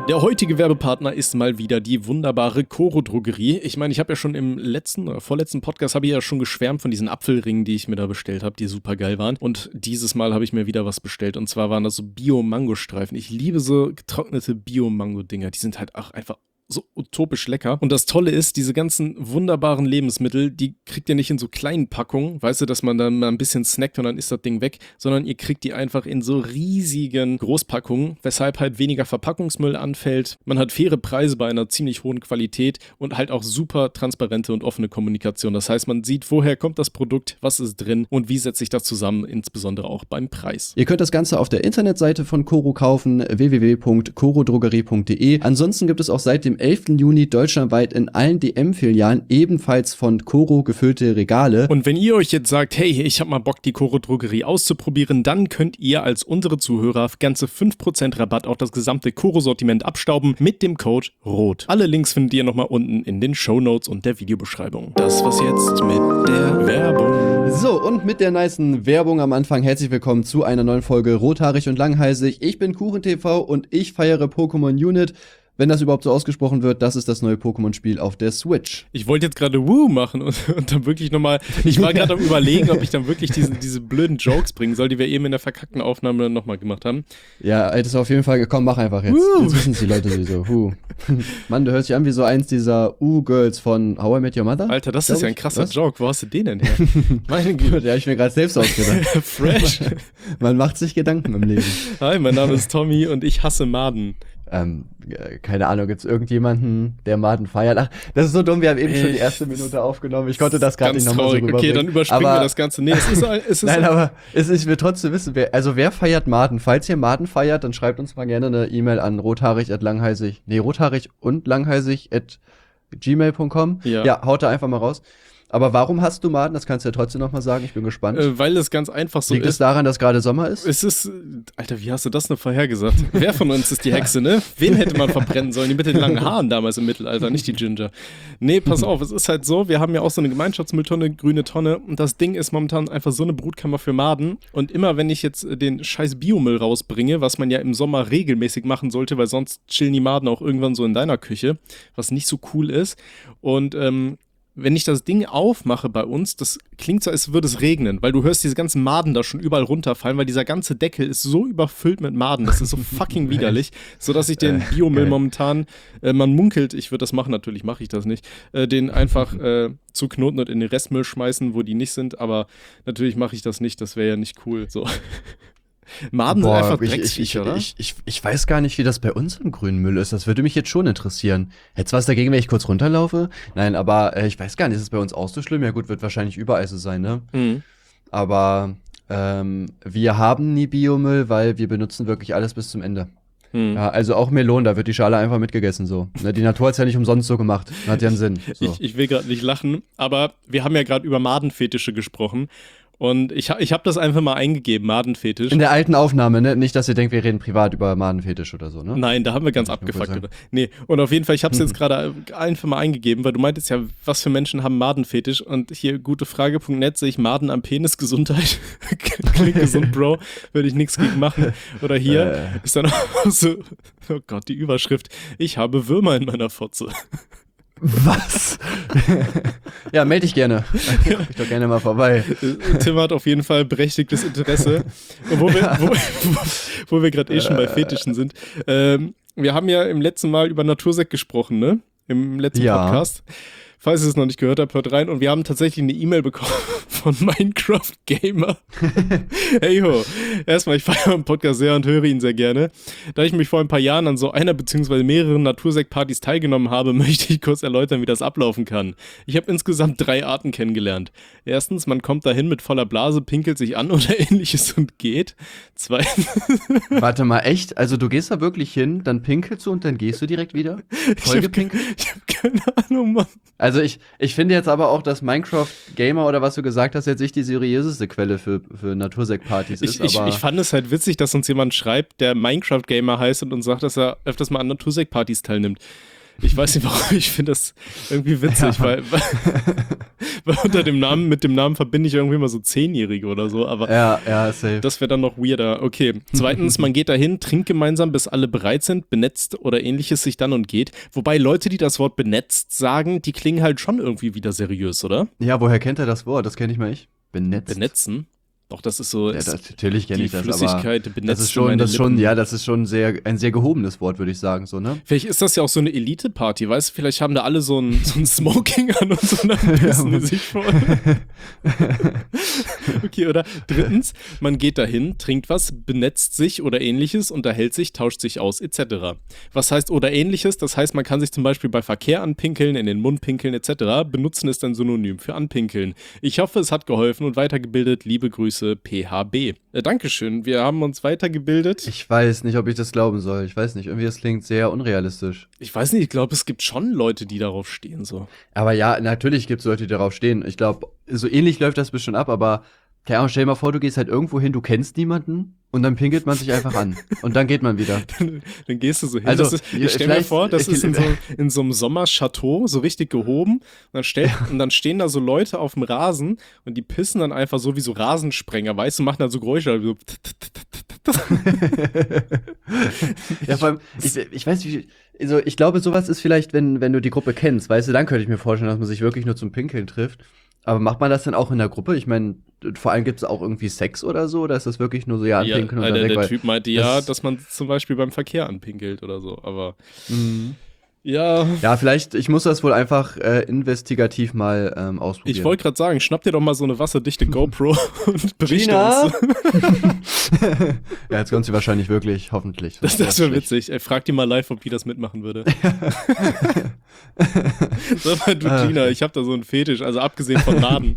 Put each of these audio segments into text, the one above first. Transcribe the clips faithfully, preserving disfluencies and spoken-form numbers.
Der heutige Werbepartner ist mal wieder die wunderbare Coro Drogerie. Ich meine, ich habe ja schon im letzten oder vorletzten Podcast habe ich ja schon geschwärmt von diesen Apfelringen, die ich mir da bestellt habe, die super geil waren. Und dieses Mal habe ich mir wieder was bestellt und zwar waren das so Bio-Mango-Streifen. Ich liebe so getrocknete Bio-Mango-Dinger. Die sind halt auch einfach so utopisch lecker. Und das Tolle ist, diese ganzen wunderbaren Lebensmittel, die kriegt ihr nicht in so kleinen Packungen, weißt du, dass man dann mal ein bisschen snackt und dann ist das Ding weg, sondern ihr kriegt die einfach in so riesigen Großpackungen, weshalb halt weniger Verpackungsmüll anfällt. Man hat faire Preise bei einer ziemlich hohen Qualität und halt auch super transparente und offene Kommunikation. Das heißt, man sieht, woher kommt das Produkt, was ist drin und wie setzt sich das zusammen, insbesondere auch beim Preis. Ihr könnt das Ganze auf der Internetseite von Coro kaufen, w w w punkt coro drogerie punkt d e. Ansonsten gibt es auch seit dem elften Juni deutschlandweit in allen D M-Filialen ebenfalls von Coro gefüllte Regale. Und wenn ihr euch jetzt sagt, hey, ich hab mal Bock, die Coro Drogerie auszuprobieren, dann könnt ihr als unsere Zuhörer ganze fünf Prozent Rabatt auf das gesamte Coro-Sortiment abstauben mit dem Code ROT. Alle Links findet ihr nochmal unten in den Shownotes und der Videobeschreibung. Das war's jetzt mit der Werbung. So, und mit der nicen Werbung am Anfang herzlich willkommen zu einer neuen Folge Rothaarig und Langhalsig. Ich bin KuchenTV und ich feiere Pokémon Unit. Wenn das überhaupt so ausgesprochen wird, das ist das neue Pokémon-Spiel auf der Switch. Ich wollte jetzt gerade Woo machen und, und dann wirklich nochmal, ich war gerade am Überlegen, ob ich dann wirklich diese, diese blöden Jokes bringen soll, die wir eben in der verkackten Aufnahme nochmal gemacht haben. Ja, das ist auf jeden Fall gekommen, mach einfach jetzt. Woo. Jetzt wissen es die Leute sowieso. Woo. Mann, du hörst dich an wie so eins dieser U-Girls von How I Met Your Mother. Alter, das ist ja ein krasser Was? Joke. Wo hast du den denn her? Meine Güte, der hab ich mir gerade selbst ausgedacht. Fresh. Man macht sich Gedanken im Leben. Hi, mein Name ist Tommy und ich hasse Maden. Ähm, keine Ahnung, gibt's irgendjemanden, der Maden feiert? Ach, das ist so dumm, wir haben eben Ey, schon die erste Minute aufgenommen. Ich konnte das gerade nicht nochmal so rüberbringen. Okay, dann überspringen aber, wir das Ganze. Nee, es ist, es ist Nein, aber es ist, ich will trotzdem wissen, wer, also wer feiert Maden? Falls ihr Maden feiert, dann schreibt uns mal gerne eine E-Mail an rothaarig at langhalsig, nee, rothaarig und langhalsig at gmail punkt com. Ja. ja, haut da einfach mal raus. Aber warum hast du Maden? Das kannst du ja trotzdem noch mal sagen. Ich bin gespannt. Äh, weil es ganz einfach so Liegt ist. es daran, dass gerade Sommer ist? Es ist, Alter, wie hast du das denn vorhergesagt? Wer von uns ist die Hexe, ne? Wen hätte man verbrennen sollen? Die mit den langen Haaren damals im Mittelalter, nicht die Ginger. Nee, pass auf, es ist halt so, wir haben ja auch so eine Gemeinschaftsmülltonne, grüne Tonne und das Ding ist momentan einfach so eine Brutkammer für Maden und immer wenn ich jetzt den scheiß Biomüll rausbringe, was man ja im Sommer regelmäßig machen sollte, weil sonst chillen die Maden auch irgendwann so in deiner Küche, was nicht so cool ist und ähm, wenn ich das Ding aufmache bei uns, das klingt so, als würde es regnen, weil du hörst diese ganzen Maden da schon überall runterfallen, weil dieser ganze Deckel ist so überfüllt mit Maden, das ist so fucking widerlich, sodass ich den Biomüll momentan, äh, man munkelt, ich würde das machen, natürlich mache ich das nicht, äh, den einfach äh, zu knoten und in den Restmüll schmeißen, wo die nicht sind, aber natürlich mache ich das nicht, das wäre ja nicht cool, so. Maden Boah, sind einfach ich, Drecksviecher, ich, oder? Ich, ich, ich weiß gar nicht, wie das bei uns im grünen Müll ist. Das würde mich jetzt schon interessieren. Hättest du was dagegen, wenn ich kurz runterlaufe? Nein, aber äh, ich weiß gar nicht, ist es bei uns auch so schlimm? Ja gut, wird wahrscheinlich überall so sein, ne? Mhm. Aber ähm, wir haben nie Biomüll, weil wir benutzen wirklich alles bis zum Ende. Mhm. Ja, also auch Melonen, da wird die Schale einfach mitgegessen so. Ne, die Natur hat's ja nicht umsonst so gemacht. Hat ja einen Sinn. So. Ich, ich will gerade nicht lachen, aber wir haben ja gerade über Madenfetische gesprochen. Und ich, ich habe das einfach mal eingegeben, Madenfetisch. In der alten Aufnahme, ne? Nicht, dass ihr denkt, wir reden privat über Madenfetisch oder so, ne? Nein, da haben wir ganz ich abgefuckt. Oder? Nee, und auf jeden Fall, ich habe es jetzt gerade einfach mal eingegeben, weil du meintest ja, was für Menschen haben Madenfetisch? Und hier, gutefrage punkt net, sehe ich Maden am Penis, Gesundheit. Klingt gesund, Bro. Würde ich nichts gegen machen. Oder hier äh. ist dann auch so, oh Gott, die Überschrift, ich habe Würmer in meiner Fotze. Was? Ja, melde dich gerne. Guck ich doch gerne mal vorbei. Tim hat auf jeden Fall berechtigtes Interesse. Und wo wir, wo, wo, wo wir gerade eh schon bei Fetischen sind. Ähm, wir haben ja im letzten Mal über Natursekt gesprochen, ne? Im letzten ja. Podcast. Falls ihr es noch nicht gehört habt, hört rein. Und wir haben tatsächlich eine E-Mail bekommen von Minecraft Gamer. Hey ho, erstmal, ich feiere den Podcast sehr und höre ihn sehr gerne. Da ich mich vor ein paar Jahren an so einer bzw. mehreren Natursekt-Partys teilgenommen habe, möchte ich kurz erläutern, wie das ablaufen kann. Ich habe insgesamt drei Arten kennengelernt. Erstens, man kommt dahin mit voller Blase, pinkelt sich an oder ähnliches und geht. Zweitens. Warte mal, echt? Also du gehst da wirklich hin, dann pinkelst du und dann gehst du direkt wieder? Voll gepinkelt? Ich habe keine Ahnung, Mann. Also ich, ich finde jetzt aber auch, dass Minecraft Gamer oder was du gesagt hast, jetzt nicht die seriöseste Quelle für, für Natursekt-Partys ist. Ich, ich, aber ich fand es halt witzig, dass uns jemand schreibt, der Minecraft Gamer heißt und uns sagt, dass er öfters mal an Natursekt-Partys teilnimmt. Ich weiß nicht warum, ich finde das irgendwie witzig, Ja. weil, weil, weil unter dem Namen, mit dem Namen verbinde ich irgendwie immer so Zehnjährige oder so, aber Ja, ja, safe. das wäre dann noch weirder. Okay. Zweitens, man geht dahin, trinkt gemeinsam, bis alle bereit sind, benetzt oder ähnliches sich dann und geht. Wobei Leute, die das Wort benetzt sagen, die klingen halt schon irgendwie wieder seriös, oder? Ja, woher kennt er das Wort? Das kenne ich mal ich. Benetzt. Benetzen? Doch, das ist so. Ja, ist das, natürlich kenne die ich das, aber Flüssigkeit benetzt das ist schon, meine das ist schon, Lippen. ja, das ist schon sehr, ein sehr gehobenes Wort, würde ich sagen, so, ne? Vielleicht ist das ja auch so eine Elite-Party, weißt du? Vielleicht haben da alle so ein, so ein Smoking an und so, dann pissen die sich voll. Okay, oder drittens, man geht dahin, trinkt was, benetzt sich oder ähnliches, unterhält sich, tauscht sich aus, et cetera. Was heißt oder ähnliches? Das heißt, man kann sich zum Beispiel bei Verkehr anpinkeln, in den Mund pinkeln, et cetera. Benutzen ist ein Synonym für anpinkeln. Ich hoffe, es hat geholfen und weitergebildet. Liebe Grüße, P H B. Äh, Dankeschön, wir haben uns weitergebildet. Ich weiß nicht, ob ich das glauben soll. Ich weiß nicht, irgendwie das klingt sehr unrealistisch. Ich weiß nicht, ich glaube, es gibt schon Leute, die darauf stehen, so. Aber ja, natürlich gibt es Leute, die darauf stehen. Ich glaube, so ähnlich läuft das bestimmt ab, aber keine Ahnung, stell dir mal vor, du gehst halt irgendwo hin, du kennst niemanden und dann pinkelt man sich einfach an. Und dann geht man wieder. Dann, dann gehst du so hin. Also, das ist, ich stell mir vielleicht- vor, das ich- ist in so, in so einem Sommerchateau, so richtig gehoben. Und dann, stell, und dann stehen da so Leute auf dem Rasen und die pissen dann einfach so wie so Rasensprenger, weißt du, machen dann so Geräusche. So Ja, vor allem, ich, ich weiß nicht, wie- also ich glaube, sowas ist vielleicht, wenn, wenn du die Gruppe kennst, weißt du, dann könnte ich mir vorstellen, dass man sich wirklich nur zum Pinkeln trifft. Aber macht man das dann auch in der Gruppe? Ich meine, vor allem gibt es auch irgendwie Sex oder so, oder ist das wirklich nur so, ja, ja, anpinkeln und der, dann weg? der weil- Typ meinte ja, das- dass man zum Beispiel beim Verkehr anpinkelt oder so, aber Mhm. ja. Ja, vielleicht, ich muss das wohl einfach äh, investigativ mal ähm, ausprobieren. Ich wollte gerade sagen, schnapp dir doch mal so eine wasserdichte GoPro und berichte Gina? uns. Ja, jetzt kommt sie wahrscheinlich wirklich, hoffentlich. Das, das wäre schlecht. witzig. Ey, frag die mal live, ob die das mitmachen würde. Sag mal, du Ach. Gina, ich habe da so einen Fetisch, also abgesehen von Naden.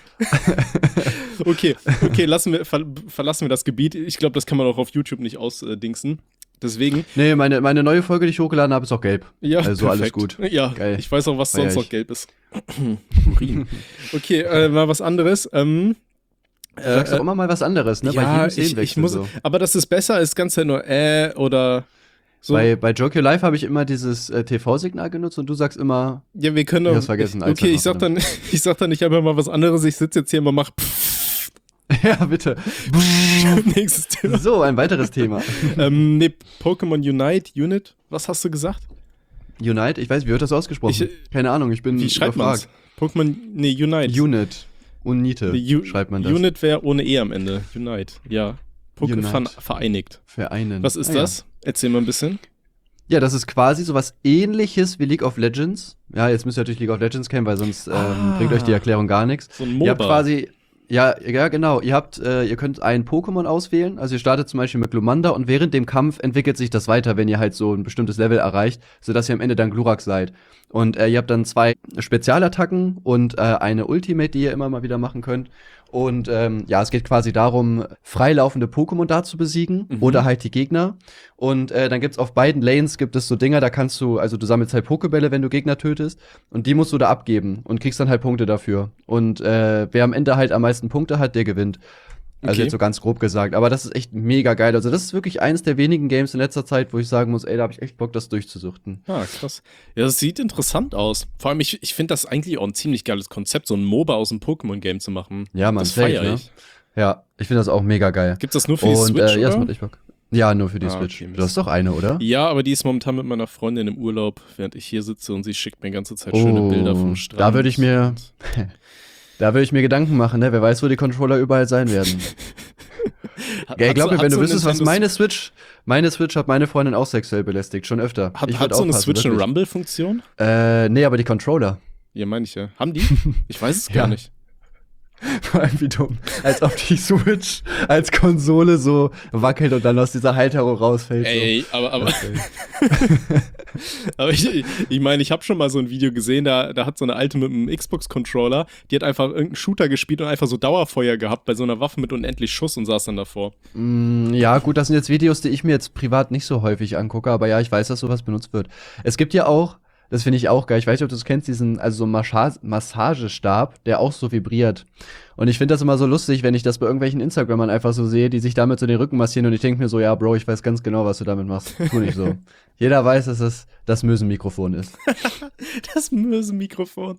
Okay, okay, lassen wir, ver, verlassen wir das Gebiet. Ich glaube, das kann man auch auf YouTube nicht ausdingsen. Deswegen, Nee, meine, meine neue Folge, die ich hochgeladen habe, ist auch gelb. ja, Also alles perfekt. gut. Ja, Geil. ich weiß auch, was Feier sonst noch ich. gelb ist. Urin. Okay, äh, mal was anderes. Ähm, Du sagst doch immer mal was anderes, ne? ja, jedem ich, ich Szenenwechsel muss, so. aber das ist besser als ganz Zeit nur äh oder so. Bei, bei Joke Your Life habe ich immer dieses äh, T V-Signal genutzt und du sagst immer, Ja, wir können Ich doch. hab's vergessen, ich, eins okay, ich einfach, sag dann, ich sag dann nicht einfach mal was anderes. Ich sitze jetzt hier und mach pff, ja, bitte. nächstes Thema. So, ein weiteres Thema. ähm, nee, Pokémon Unite, Unit, was hast du gesagt? Unite, ich weiß, wie wird das ausgesprochen? Ich- Keine Ahnung, ich bin Wie schreibt man überfragt. Pokémon, nee, Unite. Unit. Unite Nee, U- schreibt man das. Unit wäre ohne E am Ende. Unite, ja. Pokémon Unite. ver vereinigt. Vereinen. Was ist Ah, ja. das? Erzähl mal ein bisschen. Ja, das ist quasi sowas ähnliches wie League of Legends. Ja, jetzt müsst ihr natürlich League of Legends kennen, weil sonst ähm, Ah. bringt euch die Erklärung gar nichts. So ein Ihr habt MOBA. quasi, ja, ja, genau. Ihr habt, äh, ihr könnt ein Pokémon auswählen. Also ihr startet zum Beispiel mit Glumanda und während dem Kampf entwickelt sich das weiter, wenn ihr halt so ein bestimmtes Level erreicht, sodass ihr am Ende dann Glurak seid. Und äh, ihr habt dann zwei Spezialattacken und äh, eine Ultimate, die ihr immer mal wieder machen könnt. Und ähm, ja, es geht quasi darum, freilaufende Pokémon da zu besiegen Mhm. oder halt die Gegner. Und äh, dann gibt's auf beiden Lanes gibt es so Dinger, da kannst du, also du sammelst halt Pokébälle, wenn du Gegner tötest. Und die musst du da abgeben und kriegst dann halt Punkte dafür. Und äh, wer am Ende halt am meisten Punkte hat, der gewinnt. Also Okay. jetzt so ganz grob gesagt. Aber das ist echt mega geil. Also das ist wirklich eines der wenigen Games in letzter Zeit, wo ich sagen muss, ey, da habe ich echt Bock, das durchzusuchten. Ah, krass. Ja, das sieht interessant aus. Vor allem, ich, ich finde das eigentlich auch ein ziemlich geiles Konzept, so ein MOBA aus einem Pokémon-Game zu machen. Ja, man, das safe, feiere ne? ich. Ja, ich finde das auch mega geil. Gibt's das nur für die Und Switch, äh, ja, das oder? macht echt Bock. Ja, nur für die Ah, Switch. okay, Mist. Du hast doch eine, oder? Ja, aber die ist momentan mit meiner Freundin im Urlaub, während ich hier sitze und sie schickt mir die ganze Zeit schöne Oh, Bilder vom Strand. da würde ich mir- Und- Da würde ich mir Gedanken machen, ne? Wer weiß, wo die Controller überall sein werden. Hat- Gell, hat glaub so- mir, hat wenn du so ein wüsstest, was Nintendo- meine Switch, meine Switch hat meine Freundin auch sexuell belästigt, schon öfter. Hat, Ich hat würd so eine aufpassen, Switch eine wirklich. Rumble-Funktion? Äh, nee, aber die Controller. Ja, meine ich ja. Haben die? Ich weiß es Ja. gar nicht. Vor allem wie dumm. Als ob die Switch als Konsole so wackelt und dann aus dieser Halterung rausfällt. Ey, ey, aber, aber, so. aber ich, ich meine, ich habe schon mal so ein Video gesehen, da, da hat so eine Alte mit einem Xbox-Controller, die hat einfach irgendeinen Shooter gespielt und einfach so Dauerfeuer gehabt bei so einer Waffe mit unendlich Schuss und saß dann davor. Mm, ja, gut, das sind jetzt Videos, die ich mir jetzt privat nicht so häufig angucke, aber ja, ich weiß, dass sowas benutzt wird. Es gibt ja auch, Das finde ich auch geil. Ich weiß nicht, ob du es kennst, diesen, also so Massa- Massagestab, der auch so vibriert. Und ich finde das immer so lustig, wenn ich das bei irgendwelchen Instagrammern einfach so sehe, die sich damit so den Rücken massieren und ich denke mir so, ja, Bro, ich weiß ganz genau, was du damit machst. Tu nicht so. Jeder weiß, dass es das Mösenmikrofon ist. Das Mösenmikrofon.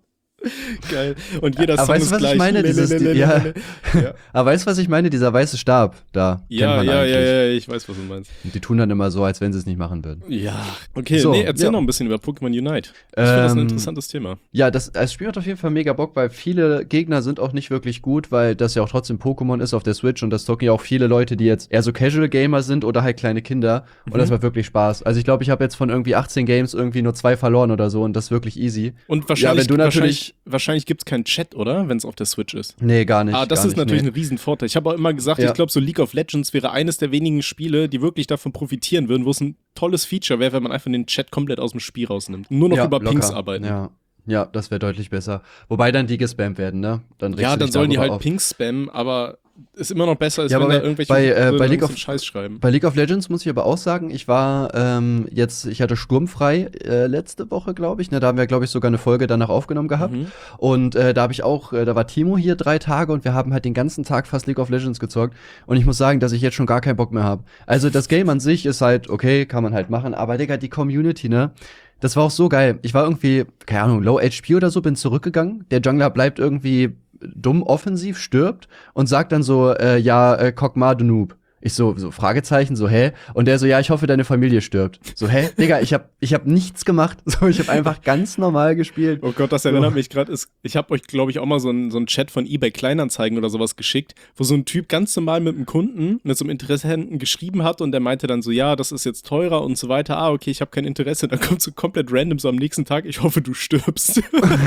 Geil. Und jeder Aber Song weißt ist du, was gleich. ich meine? Dieses, die, ja. ja. Aber weißt du, was ich meine? Dieser weiße Stab da. Ja, kennt man ja, eigentlich. ja, ja, ich weiß, was du meinst. Und die tun dann immer so, als wenn sie es nicht machen würden. Ja. Okay, So, nee, erzähl ja. noch ein bisschen über Pokémon Unite. Ich finde das ein Ähm, interessantes Thema. Ja, das, das Spiel hat auf jeden Fall mega Bock, weil viele Gegner sind auch nicht wirklich gut, weil das ja auch trotzdem Pokémon ist auf der Switch und das zocken ja auch viele Leute, die jetzt eher so Casual Gamer sind oder halt kleine Kinder. Und Mhm. das macht wirklich Spaß. Also ich glaube, ich habe jetzt von irgendwie achtzehn Games irgendwie nur zwei verloren oder so und das ist wirklich easy. Und wahrscheinlich, wenn du natürlich- wahrscheinlich, wahrscheinlich gibt es keinen Chat, oder? Wenn es auf der Switch ist. Nee, gar nicht. Ah, das gar ist nicht, natürlich nee. ein Riesenvorteil. Ich habe auch immer gesagt, Ja. ich glaube, so League of Legends wäre eines der wenigen Spiele, die wirklich davon profitieren würden, wo es ein tolles Feature wäre, wenn man einfach den Chat komplett aus dem Spiel rausnimmt. Nur noch Ja, über locker. Pings arbeiten. Ja. Ja, das wäre deutlich besser. Wobei dann die gespammt werden, ne? Dann regst Ja, du dann dich sollen die darüber halt auf. Pings spammen, aber ist immer noch besser, als Ja, wenn aber da bei- irgendwelche bei, äh, so bei League so of- Scheiß schreiben. Bei League of Legends muss ich aber auch sagen, ich war ähm, jetzt, ich hatte sturmfrei äh, letzte Woche, glaube ich. Ne, da haben wir, glaube ich, sogar eine Folge danach aufgenommen gehabt. Mhm. Und äh, da habe ich auch, äh, da war Timo hier drei Tage und wir haben halt den ganzen Tag fast League of Legends gezockt. Und ich muss sagen, dass ich jetzt schon gar keinen Bock mehr habe. Also das Game an sich ist halt, okay, kann man halt machen. Aber Digga, die Community, ne? Das war auch so geil. Ich war irgendwie, keine Ahnung, Low H P oder so, bin zurückgegangen. Der Jungler bleibt irgendwie dumm offensiv, stirbt und sagt dann so, äh, ja, äh, Kog'Maw, du Noob. Ich so, so Fragezeichen, so, hä? Und der so, ja, ich hoffe, deine Familie stirbt. So, hä? Digga, ich hab, ich hab nichts gemacht. So, ich hab einfach ganz normal gespielt. Oh Gott, das erinnert mich gerade. Ich habe euch, glaube ich, auch mal so einen so einen Chat von eBay Kleinanzeigen oder sowas geschickt, wo so ein Typ ganz normal mit einem Kunden, mit so einem Interessenten geschrieben hat und der meinte dann so, ja, das ist jetzt teurer und so weiter. Ah, okay, ich habe kein Interesse. Dann kommt so komplett random so am nächsten Tag, ich hoffe, du stirbst.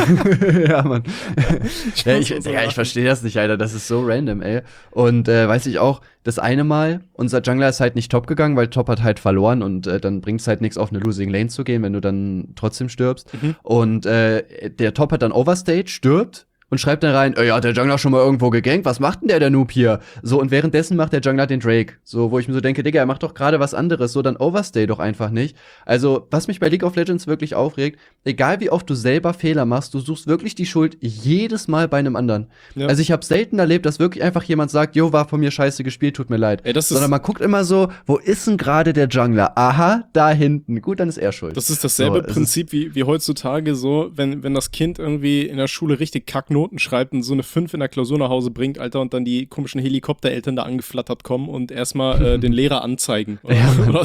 Ja, Mann. ja, ich, muss auch so Digga, ich lachen. verstehe das nicht, Alter. Das ist so random, ey. Und äh, weiß ich auch, das eine Mal, unser Jungler ist halt nicht top gegangen, weil Top hat halt verloren und äh, dann bringt's halt nichts, auf eine Losing Lane zu gehen, wenn du dann trotzdem stirbst. Mhm. Und äh, der Top hat dann Overstage, stirbt und schreibt dann rein, ey, hat der Jungler schon mal irgendwo gegankt? Was macht denn der, der Noob hier? So, und währenddessen macht der Jungler den Drake. So, wo ich mir so denke, Digga, er macht doch gerade was anderes. So, dann overstay doch einfach nicht. Also, was mich bei League of Legends wirklich aufregt, egal wie oft du selber Fehler machst, du suchst wirklich die Schuld jedes Mal bei einem anderen. Ja. Also, ich habe selten erlebt, dass wirklich einfach jemand sagt, jo, war von mir scheiße gespielt, tut mir leid. Ey, das ist- Sondern man guckt immer so, wo ist denn gerade der Jungler? Aha, da hinten. Gut, dann ist er schuld. Das ist dasselbe So, es Prinzip wie, wie heutzutage so, wenn, wenn das Kind irgendwie in der Schule richtig Kacknoten schreibt und so eine fünf in der Klausur nach Hause bringt, Alter, und dann die komischen Helikoptereltern da angeflattert kommen und erstmal äh, den Lehrer anzeigen. Oder, Ja. oder,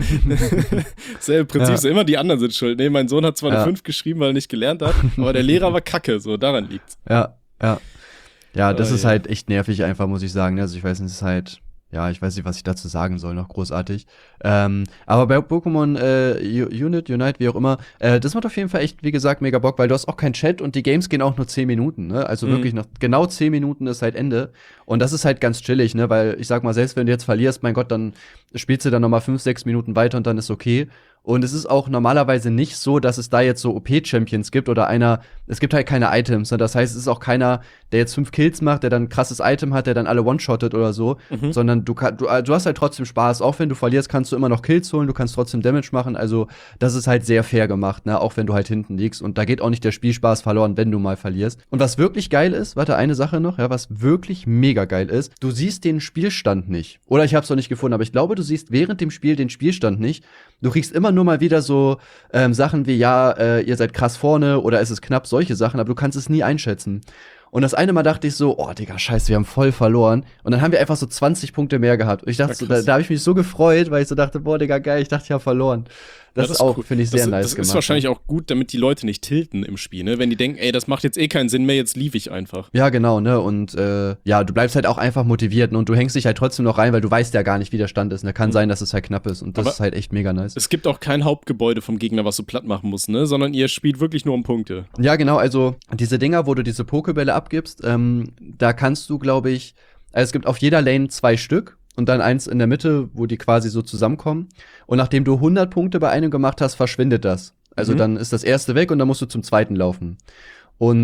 selbe Prinzip, Ja. so immer die anderen sind schuld. Nee, mein Sohn hat zwar Ja. eine fünf geschrieben, weil er nicht gelernt hat, aber der Lehrer war kacke, so, daran liegt's. Ja, ja. Ja, das Oh, ist ja. halt echt nervig einfach, muss ich sagen. Also ich weiß nicht, es ist halt, ja, ich weiß nicht, was ich dazu sagen soll, noch großartig. Ähm, aber bei Pokémon äh, U- Unit, Unite, wie auch immer, äh, das macht auf jeden Fall echt, wie gesagt, mega Bock, weil du hast auch keinen Chat und die Games gehen auch nur zehn Minuten, ne? Also Mhm. wirklich noch genau zehn Minuten ist halt Ende. Und das ist halt ganz chillig, ne? Weil ich sag mal, selbst wenn du jetzt verlierst, mein Gott, dann spielst du dann noch mal fünf, sechs Minuten weiter und dann ist okay. Und es ist auch normalerweise nicht so, dass es da jetzt so O P-Champions gibt oder einer, es gibt halt keine Items. Ne? Das heißt, es ist auch keiner, der jetzt fünf Kills macht, der dann ein krasses Item hat, der dann alle one-shottet oder so, Mhm. sondern du, kann, du, du hast halt trotzdem Spaß. Auch wenn du verlierst, kannst du immer noch Kills holen, du kannst trotzdem Damage machen. Also, das ist halt sehr fair gemacht, ne? Auch wenn du halt hinten liegst. Und da geht auch nicht der Spielspaß verloren, wenn du mal verlierst. Und was wirklich geil ist, warte, eine Sache noch, ja, was wirklich mega geil ist, du siehst den Spielstand nicht. Oder ich hab's noch nicht gefunden, aber ich glaube, du siehst während dem Spiel den Spielstand nicht. Du kriegst immer nur mal wieder so ähm, Sachen wie, ja, äh, ihr seid krass vorne oder es ist knapp, solche Sachen, aber du kannst es nie einschätzen. Und das eine Mal dachte ich so, oh, Digga, scheiße, wir haben voll verloren. Und dann haben wir einfach so zwanzig Punkte mehr gehabt. Und ich dachte, Ja, so, krass. da, da habe ich mich so gefreut, weil ich so dachte, boah, Digga, geil, ich dachte, ich habe verloren. Das, Ja, ist auch, cool. finde ich, sehr das, nice Das gemacht. ist wahrscheinlich auch gut, damit die Leute nicht tilten im Spiel, ne? Wenn die denken, ey, das macht jetzt eh keinen Sinn mehr, jetzt lief ich einfach. Ja, genau, ne? Und äh, ja, du bleibst halt auch einfach motiviert, ne? Und du hängst dich halt trotzdem noch rein, weil du weißt ja gar nicht, wie der Stand ist. Ne? Kann Mhm. sein, dass es halt knapp ist. Und das Aber ist halt echt mega nice. Es gibt auch kein Hauptgebäude vom Gegner, was du platt machen musst, ne? Sondern ihr spielt wirklich nur um Punkte. Ja, genau, also diese Dinger, wo du diese Pokebälle abgibst, ähm, da kannst du, glaube ich, also es gibt auf jeder Lane zwei Stück und dann eins in der Mitte, wo die quasi so zusammenkommen. Und nachdem du hundert Punkte bei einem gemacht hast, verschwindet das. Also Mhm. dann ist das erste weg und dann musst du zum zweiten laufen. Und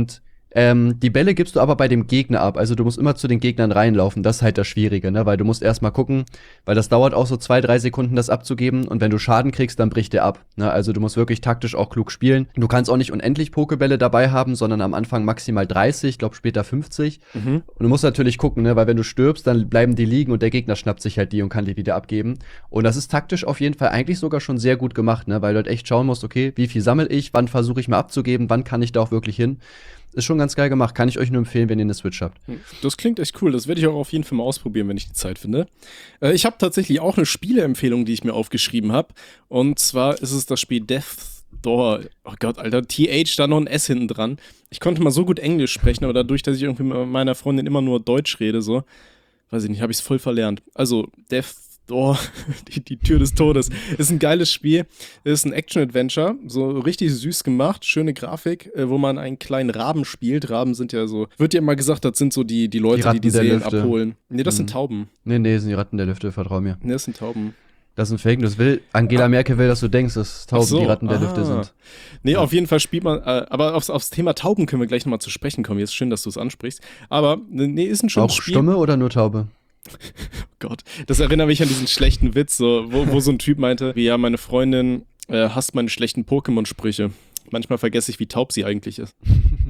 Ähm, die Bälle gibst du aber bei dem Gegner ab. Also du musst immer zu den Gegnern reinlaufen. Das ist halt das Schwierige, ne? Weil du musst erstmal gucken, weil das dauert auch so zwei, drei Sekunden, das abzugeben. Und wenn du Schaden kriegst, dann bricht der ab. Ne? Also du musst wirklich taktisch auch klug spielen. Du kannst auch nicht unendlich Pokebälle dabei haben, sondern am Anfang maximal dreißig, ich glaube später fünfzig. Mhm. Und du musst natürlich gucken, ne? Weil wenn du stirbst, dann bleiben die liegen und der Gegner schnappt sich halt die und kann die wieder abgeben. Und das ist taktisch auf jeden Fall eigentlich sogar schon sehr gut gemacht, ne? Weil du halt echt schauen musst, okay, wie viel sammle ich, wann versuche ich mal abzugeben, wann kann ich da auch wirklich hin. Ist schon ganz geil gemacht. Kann ich euch nur empfehlen, wenn ihr eine Switch habt. Das klingt echt cool. Das werde ich auch auf jeden Fall mal ausprobieren, wenn ich die Zeit finde. Äh, ich habe tatsächlich auch eine Spieleempfehlung, die ich mir aufgeschrieben habe. Und zwar ist es das Spiel Death's Door. Oh Gott, Alter. T H, da noch ein S hinten dran. Ich konnte mal so gut Englisch sprechen, aber dadurch, dass ich irgendwie mit meiner Freundin immer nur Deutsch rede, so, weiß ich nicht, habe ich es voll verlernt. Also, Death's Oh, die, die Tür des Todes. Ist ein geiles Spiel. Ist ein Action-Adventure. So richtig süß gemacht. Schöne Grafik, äh, wo man einen kleinen Raben spielt. Raben sind ja so, wird ja immer gesagt, das sind so die, die Leute, die die, die Seelen abholen. Nee, das mhm. sind Tauben. Nee, nee, das sind die Ratten der Lüfte, vertrau mir. Nee, das sind Tauben. Das ist ein Fake News. Will Angela ah. Merkel will, dass du denkst, dass Tauben so, die Ratten der ah. Lüfte sind. Nee, ja. Auf jeden Fall spielt man, äh, aber aufs, aufs Thema Tauben können wir gleich nochmal zu sprechen kommen. Jetzt ist schön, dass du es ansprichst. Aber, nee, ist ein schönes Auch Spiel. Auch Stumme oder nur Taube? Oh Gott, das erinnert mich an diesen schlechten Witz, so, wo, wo so ein Typ meinte, wie ja, meine Freundin äh, hasst meine schlechten Pokémon-Sprüche. Manchmal vergesse ich, wie taub sie eigentlich ist.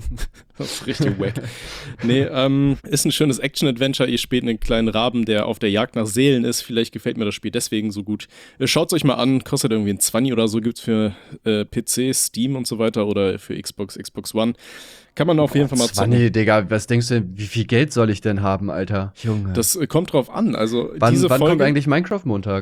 Das ist richtig wack. Nee, ähm, ist ein schönes Action-Adventure. Ihr spielt einen kleinen Raben, der auf der Jagd nach Seelen ist. Vielleicht gefällt mir das Spiel deswegen so gut. Schaut es euch mal an. Kostet irgendwie ein zwanzig oder so. Gibt's für äh, P C, Steam und so weiter oder für Xbox, Xbox One. Kann man auf jeden Fall mal zocken. Nee, Digga, was denkst du, wie viel Geld soll ich denn haben, Alter? Junge. Das äh, kommt drauf an. Also, wann diese wann Folge, kommt eigentlich Minecraft-Montag?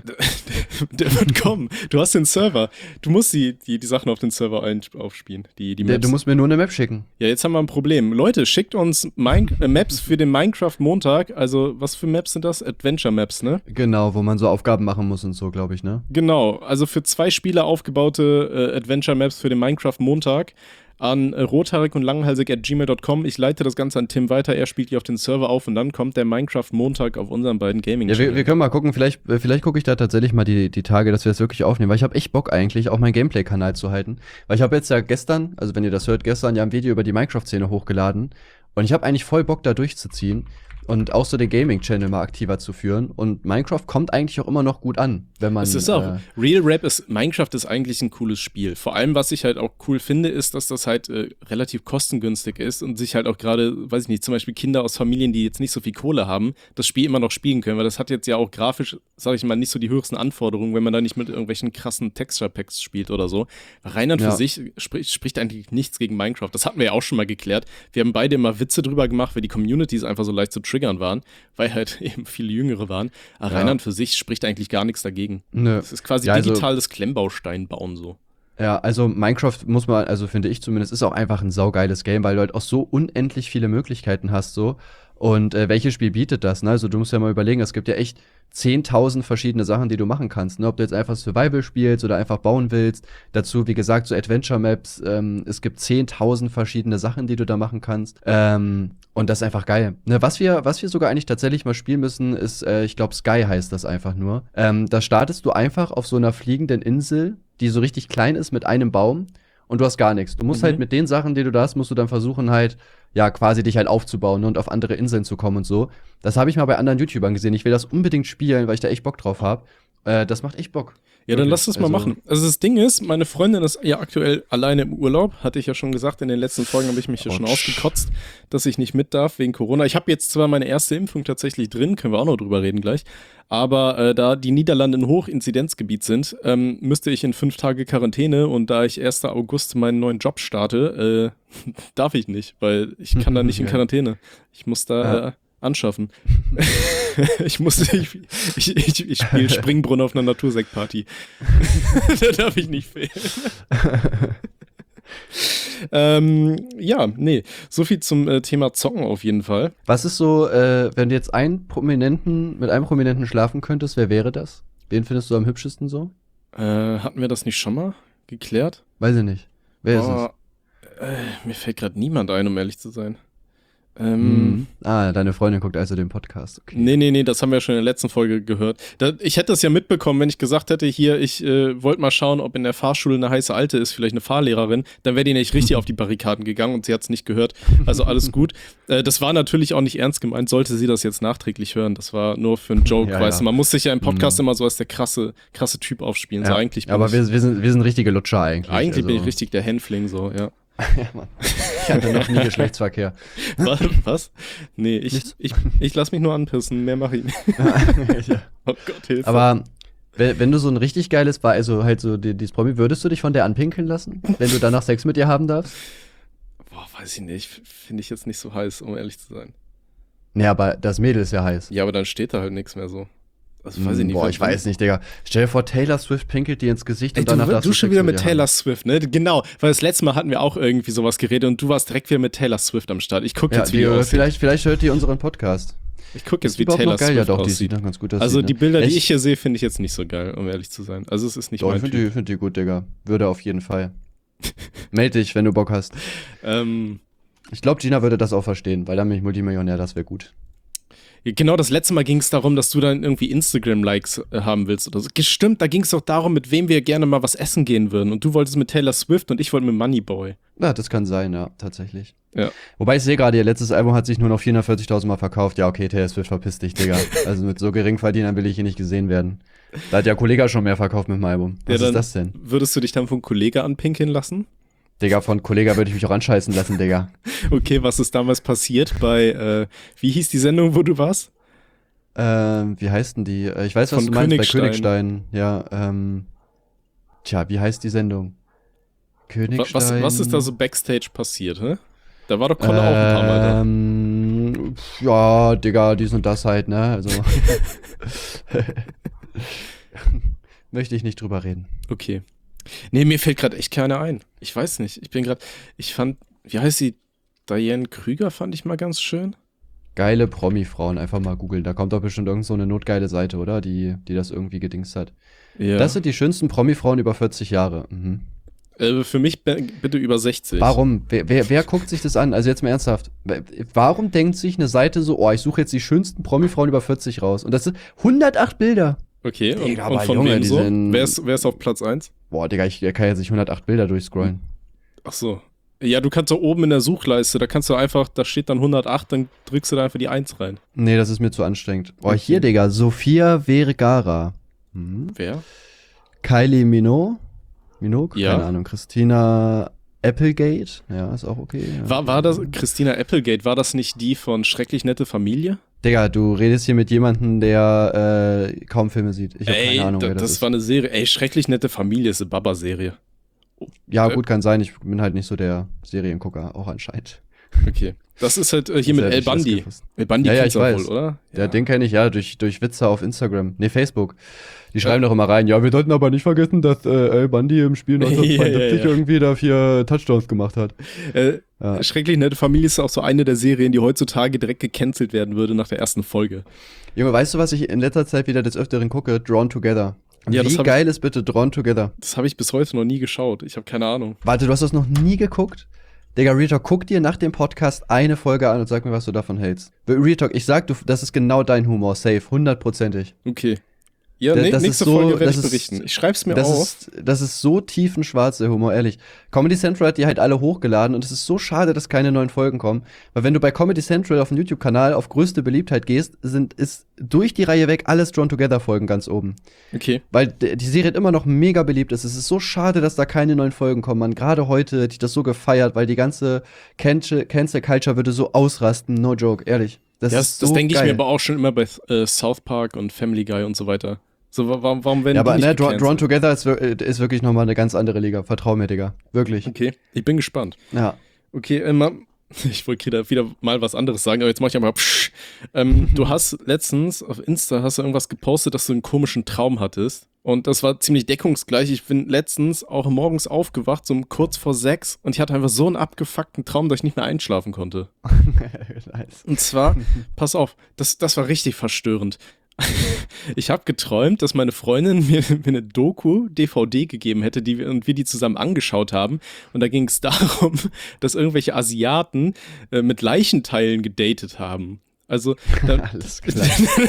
Der wird kommen. Du hast den Server. Du musst die, die, die Sachen auf den Server ein, aufspielen. Die, die Maps. Du musst mir nur eine Map schicken. Ja, jetzt haben wir ein Problem. Leute, schickt uns Min- äh, Maps für den Minecraft-Montag. Also, was für Maps sind das? Adventure-Maps, ne? Genau, wo man so Aufgaben machen muss und so, glaube ich, ne? Genau. Also für zwei Spieler aufgebaute äh, Adventure-Maps für den Minecraft-Montag. An äh, rothaarig und langhalsig at gmail dot com. Ich leite das Ganze an Tim weiter, er spielt die auf den Server auf und dann kommt der Minecraft-Montag auf unseren beiden gaming Ja, wir, wir können mal gucken, vielleicht, vielleicht gucke ich da tatsächlich mal die, die Tage, dass wir das wirklich aufnehmen, weil ich habe echt Bock eigentlich, auch meinen Gameplay-Kanal zu halten. Weil ich habe jetzt ja gestern, also wenn ihr das hört, gestern ja ein Video über die Minecraft-Szene hochgeladen und ich habe eigentlich voll Bock, da durchzuziehen. Und auch so den Gaming-Channel mal aktiver zu führen. Und Minecraft kommt eigentlich auch immer noch gut an, wenn man. Es ist auch, äh, Real Rap ist, Minecraft ist eigentlich ein cooles Spiel. Vor allem, was ich halt auch cool finde, ist, dass das halt äh, relativ kostengünstig ist und sich halt auch gerade, weiß ich nicht, zum Beispiel Kinder aus Familien, die jetzt nicht so viel Kohle haben, das Spiel immer noch spielen können, weil das hat jetzt ja auch grafisch, sag ich mal, nicht so die höchsten Anforderungen, wenn man da nicht mit irgendwelchen krassen Texture-Packs spielt oder so. Rein an für Ja. sich spricht, spricht eigentlich nichts gegen Minecraft. Das hatten wir ja auch schon mal geklärt. Wir haben beide immer Witze drüber gemacht, weil die Communities einfach so leicht zu triggern waren, weil halt eben viele Jüngere waren. Aber Ja. rein an für sich spricht eigentlich gar nichts dagegen. Nö. Das ist quasi Ja, also- digitales Klemmbaustein bauen so. Ja, also Minecraft muss man, also finde ich zumindest, ist auch einfach ein saugeiles Game, weil du halt auch so unendlich viele Möglichkeiten hast so. Und äh, welches Spiel bietet das? Ne? Also du musst ja mal überlegen, es gibt ja echt zehntausend verschiedene Sachen, die du machen kannst. Ne? Ob du jetzt einfach Survival spielst oder einfach bauen willst. Dazu, wie gesagt, so Adventure-Maps. Ähm, es gibt zehntausend verschiedene Sachen, die du da machen kannst. Ähm, und das ist einfach geil. Ne? Was wir, was wir sogar eigentlich tatsächlich mal spielen müssen, ist, äh, ich glaube, Sky heißt das einfach nur. Ähm, da startest du einfach auf so einer fliegenden Insel, die so richtig klein ist mit einem Baum. Und du hast gar nichts. Du musst Mhm. halt mit den Sachen, die du da hast, musst du dann versuchen halt, ja, quasi dich halt aufzubauen, ne, und auf andere Inseln zu kommen und so. Das habe ich mal bei anderen YouTubern gesehen. Ich will das unbedingt spielen, weil ich da echt Bock drauf habe. Äh, das macht echt Bock. Ja, dann Wirklich. lass das mal Also- machen. Also das Ding ist, meine Freundin ist ja aktuell alleine im Urlaub. Hatte ich ja schon gesagt, in den letzten Folgen habe ich mich ja schon Autsch. ausgekotzt, dass ich nicht mit darf wegen Corona. Ich habe jetzt zwar meine erste Impfung tatsächlich drin, können wir auch noch drüber reden gleich. Aber äh, da die Niederlande ein Hochinzidenzgebiet sind, ähm, müsste ich in fünf Tage Quarantäne. Und da ich ersten August meinen neuen Job starte, äh, darf ich nicht, weil ich kann da nicht in Ja. Quarantäne. Ich muss da Ja. äh, anschaffen. ich muss, ich, ich, ich, ich spiele Springbrunnen auf einer Natursektparty. Da darf ich nicht fehlen. ähm, ja, nee, so viel zum äh, Thema Zocken auf jeden Fall. Was ist so, äh, wenn du jetzt einen Prominenten, mit einem Prominenten schlafen könntest, wer wäre das? Wen findest du am hübschesten so? Äh, hatten wir das nicht schon mal geklärt? Weiß ich nicht. Wer ist es? Boah, äh, mir fällt gerade niemand ein, um ehrlich zu sein. Ähm, Hm. Ah, deine Freundin guckt also den Podcast. Okay. Nee, nee, nee, das haben wir schon in der letzten Folge gehört. Da, ich hätte das ja mitbekommen, wenn ich gesagt hätte, hier, ich äh, wollte mal schauen, ob in der Fahrschule eine heiße Alte ist, vielleicht eine Fahrlehrerin, dann wäre die nicht richtig auf die Barrikaden gegangen und sie hat es nicht gehört. Also alles gut. Äh, das war natürlich auch nicht ernst gemeint, sollte sie das jetzt nachträglich hören. Das war nur für einen Joke, Ja, weißt ja. du. Man muss sich ja im Podcast Mhm. immer so als der krasse, krasse Typ aufspielen. Ja. So, eigentlich bin Aber ich, wir, wir, sind, wir sind richtige Lutscher eigentlich. eigentlich also. bin ich richtig der Hänfling, so, ja. Ja, Mann. Ich hatte noch nie Geschlechtsverkehr. Was? Was? Nee, ich, Nichts. ich, ich lass mich nur anpissen, mehr mache ich nicht. Ja. Oh Gott, Hilfe. Aber wenn, wenn du so ein richtig geiles, war also halt so die, dieses Promi, würdest du dich von der anpinkeln lassen, wenn du danach Sex mit ihr haben darfst? Boah, weiß ich nicht. Finde ich jetzt nicht so heiß, um ehrlich zu sein. Nee, aber das Mädel ist ja heiß. Ja, aber dann steht da halt nichts mehr so. Also weiß ich nicht. Boah, ich weiß nicht, Digga. Stell dir vor, Taylor Swift pinkelt dir ins Gesicht Ey, und du, danach du, darfst du Sex schon wieder mit ihr Taylor haben. Swift, ne? Genau, weil das letzte Mal hatten wir auch irgendwie sowas geredet und du warst direkt wieder mit Taylor Swift am Start. Ich gucke Ja, jetzt, wie die, die äh, aussieht. vielleicht, vielleicht hört die unseren Podcast. Ich gucke Ist jetzt, die wie überhaupt Taylor noch geil? Swift Ja doch, die aussieht. sieht noch ganz gut aus. Also die Bilder, Echt? die ich hier sehe, finde ich jetzt nicht so geil, um ehrlich zu sein. Also es ist nicht Doch, mein ich finde Typ. die, find die gut, Digga. Würde auf jeden Fall. Meld dich, wenn du Bock hast. Ähm, Ich glaube, Gina würde das auch verstehen, weil dann bin ich Multimillionär, das wäre gut. Genau, das letzte Mal ging es darum, dass du dann irgendwie Instagram-Likes äh, haben willst oder so. Stimmt, da ging es doch darum, mit wem wir gerne mal was essen gehen würden. Und du wolltest mit Taylor Swift und ich wollte mit Moneyboy. Ja, das kann sein, ja, tatsächlich. Ja. Wobei ich sehe gerade, ihr letztes Album hat sich nur noch vierhundertvierzigtausend Mal verkauft. Ja, okay, Taylor Swift, verpiss dich, Digga. Also mit so Geringverdienern will ich hier nicht gesehen werden. Da hat ja Kollega schon mehr verkauft mit dem Album. Was Ja, ist dann das denn? Würdest du dich dann vom Kollege anpinkeln lassen? Digga, von Kollega würde ich mich auch anscheißen lassen, Digga. Okay, was ist damals passiert bei, äh, wie hieß die Sendung, wo du warst? Ähm, wie heißt denn die? Äh, Ich weiß, was Von du meinst, Königstein. bei Königstein. Ja, ähm. Tja, wie heißt die Sendung? Wa- Königstein. Was, was ist da so Backstage passiert, hä? Da war doch Conor auch ein paar Mal da. Ähm, ja, Digga, dies und das halt, ne? Also. Möchte ich nicht drüber reden. Okay. Nee, mir fällt gerade echt keiner ein. Ich weiß nicht. Ich bin gerade, ich fand, wie heißt sie? Diane Krüger fand ich mal ganz schön. Geile Promi-Frauen, einfach mal googeln. Da kommt doch bestimmt irgend so eine notgeile Seite, oder? Die, die das irgendwie gedingst hat. Ja. Das sind die schönsten Promi-Frauen über vierzig Jahre. Mhm. äh, für mich be- bitte über sechzig. Warum? Wer, wer, wer guckt sich das an? Also jetzt mal ernsthaft. Warum denkt sich eine Seite so, oh, ich suche jetzt die schönsten Promi-Frauen über vierzig raus? Und das sind hundertacht Bilder. Okay, und, Digga, und aber von Junge, wem die so? sind- Wer ist, wer ist auf Platz eins? Boah, Digga, ich der kann ja sich hundertacht Bilder durchscrollen. Ach so. Ja, du kannst da oben in der Suchleiste, da kannst du einfach, da steht dann hundertacht, dann drückst du da einfach die eins rein. Nee, das ist mir zu anstrengend. Boah, Okay. hier, Digga, Sophia Vergara. Mhm. Wer? Kylie Minogue. Minogue? Ja. Keine Ahnung. Christina Applegate. Ja, ist auch okay. Ja. War, war das, Christina Applegate, war das nicht die von Schrecklich nette Familie? Digga, du redest hier mit jemandem, der äh, kaum Filme sieht. Ich habe Ey, keine Ahnung, da, wer das, das, ist. war eine Serie. Ey, Schrecklich nette Familie ist eine Baba-Serie. Ja, äh, gut, kann sein. Ich bin halt nicht so der Seriengucker, auch anscheinend. Okay. Das ist halt äh, hier Ist mit ja El nicht das Bundy. gefasst. El Bundy Ja, ja, kennst ich du weiß. wohl, oder? Ja, den kenne ich ja durch, durch Witze auf Instagram. Nee, Facebook. Die schreiben doch immer rein, ja, wir sollten aber nicht vergessen, dass äh, Al Bundy im Spiel neunzehnhundertzweiundsiebzig Ja, ja, ja. irgendwie da vier Touchdowns gemacht hat. Äh, Ja. Schrecklich nette Familie ist auch so eine der Serien, die heutzutage direkt gecancelt werden würde nach der ersten Folge. Junge, weißt du, was ich in letzter Zeit wieder des Öfteren gucke? Drawn Together. Ja, das Wie hab geil ist bitte Drawn Together? Das habe ich bis heute noch nie geschaut. Ich habe keine Ahnung. Warte, du hast das noch nie geguckt? Digga, Real Talk, guck dir nach dem Podcast eine Folge an und sag mir, was du davon hältst. Real Talk, ich sag, du, das ist genau dein Humor, safe, hundertprozentig. Okay. Ja, Da- ne, das nächste ist so- Folge werde das ich ist- berichten. Ich schreib's mir Das auf. ist, das ist so tiefenschwarz, der Humor, ehrlich. Comedy Central hat die halt alle hochgeladen und es ist so schade, dass keine neuen Folgen kommen. Weil wenn du bei Comedy Central auf dem YouTube-Kanal auf größte Beliebtheit gehst, sind, ist durch die Reihe weg alles Drawn Together-Folgen ganz oben. Okay. Weil d- die Serie immer noch mega beliebt ist. Es ist so schade, dass da keine neuen Folgen kommen. Man, gerade heute hätte ich das so gefeiert, weil die ganze Cancel Cancel Culture würde so ausrasten. No joke, ehrlich. Das Das, ist so das denke ich geil. mir aber auch schon immer bei äh, South Park und Family Guy und so weiter. So, wa- warum, warum werden Ja, die aber nicht ne, Drawn, gecancelt? Drawn Together ist, wir- äh, ist wirklich nochmal eine ganz andere Liga. Vertrau mir, Digga. Wirklich. Okay, ich bin gespannt. Ja. Okay, immer. Ich wollte wieder, wieder mal was anderes sagen, aber jetzt mache ich einfach psch. Ähm, du hast letztens auf Insta hast du irgendwas gepostet, dass du einen komischen Traum hattest. Und das war ziemlich deckungsgleich. Ich bin letztens auch morgens aufgewacht, so um kurz vor sechs, und ich hatte einfach so einen abgefuckten Traum, dass ich nicht mehr einschlafen konnte. Nice. Und zwar, pass auf, das, das war richtig verstörend. Ich habe geträumt, dass meine Freundin mir, mir eine Doku-D V D gegeben hätte, die wir, und wir die zusammen angeschaut haben. Und da ging es darum, dass irgendwelche Asiaten äh, mit Leichenteilen gedatet haben. Also, dann, Alles klar.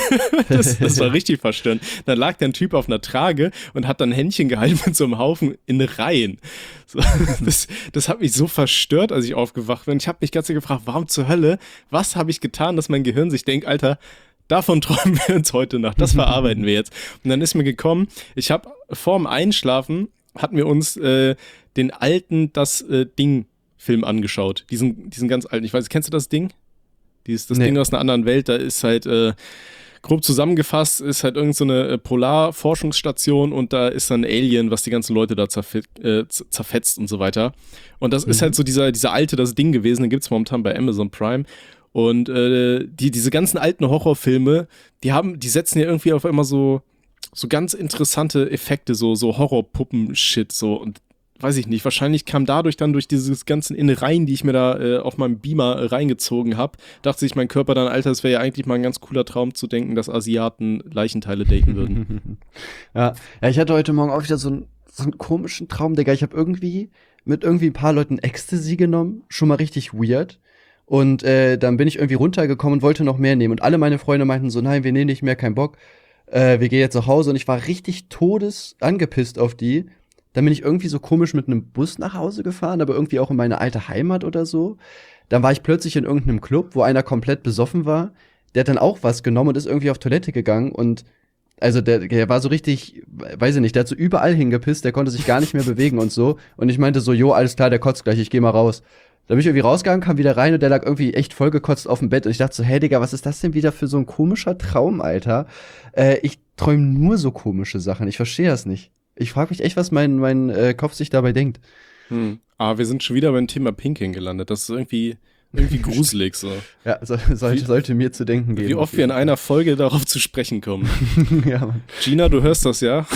das, das war richtig verstörend. Da lag der ein Typ auf einer Trage und hat dann Händchen gehalten mit so einem Haufen in Reihen. So, das, das hat mich so verstört, als ich aufgewacht bin. Ich habe mich ganz gefragt, warum zur Hölle, was habe ich getan, dass mein Gehirn sich denkt, Alter, davon träumen wir uns heute Nacht, das verarbeiten wir jetzt. Und dann ist mir gekommen, ich habe vorm Einschlafen, hatten wir uns äh, den alten Das äh, Ding-Film angeschaut. Diesen, diesen ganz alten, ich weiß, kennst du das Ding? Dieses, das nee. Ding aus einer anderen Welt, da ist halt, äh, grob zusammengefasst, ist halt irgend so eine äh, Polarforschungsstation und da ist dann ein Alien, was die ganzen Leute da zerf- äh, zerfetzt und so weiter. Und das mhm. ist halt so dieser, dieser alte Das Ding gewesen, den gibt es momentan bei Amazon Prime. Und äh, die, diese ganzen alten Horrorfilme, die haben, die setzen ja irgendwie auf immer so, so ganz interessante Effekte, so, so Horrorpuppen-Shit, so, und weiß ich nicht, wahrscheinlich kam dadurch dann durch diese ganzen Innereien, die ich mir da äh, auf meinem Beamer äh, reingezogen habe, dachte sich mein Körper dann, Alter, es wäre ja eigentlich mal ein ganz cooler Traum zu denken, dass Asiaten Leichenteile daten würden. ja. ja, ich hatte heute Morgen auch wieder so, ein, so einen komischen Traum, Digga. Ich habe irgendwie mit irgendwie ein paar Leuten Ecstasy genommen, schon mal richtig weird. Und äh, dann bin ich irgendwie runtergekommen und wollte noch mehr nehmen. Und alle meine Freunde meinten so, nein, wir nehmen nicht mehr, kein Bock. Äh, wir gehen jetzt nach Hause. Und ich war richtig todes angepisst auf die. Dann bin ich irgendwie so komisch mit einem Bus nach Hause gefahren, aber irgendwie auch in meine alte Heimat oder so. Dann war ich plötzlich in irgendeinem Club, wo einer komplett besoffen war. Der hat dann auch was genommen und ist irgendwie auf Toilette gegangen. Und also der, der war so richtig, weiß ich nicht, der hat so überall hingepisst. Der konnte sich gar nicht mehr bewegen und so. Und ich meinte so, jo, alles klar, der kotzt gleich, ich geh mal raus. Da bin ich irgendwie rausgegangen, kam wieder rein und der lag irgendwie echt vollgekotzt auf dem Bett. Und ich dachte so, hey Digga, was ist das denn wieder für so ein komischer Traum, Alter? Äh, ich träume nur so komische Sachen. Ich verstehe das nicht. Ich frage mich echt, was mein, mein äh, Kopf sich dabei denkt. Hm. Aber wir sind schon wieder beim Thema Pinkeln gelandet. Das ist irgendwie, irgendwie gruselig so. Ja, so, sollte, sollte mir zu denken geben. Wie oft wir in einer Folge darauf zu sprechen kommen. ja, Mann. Gina, du hörst das, ja?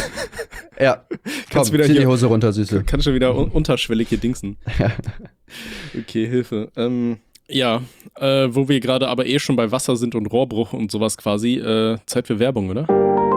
Ja, kannst komm, wieder zieh hier, die Hose runter, Süße. Kannst du wieder un- unterschwellig hier dingsen. Ja. Okay, Hilfe. Ähm, ja, äh, wo wir gerade aber eh schon bei Wasser sind und Rohrbruch und sowas quasi. Äh, Zeit für Werbung, oder?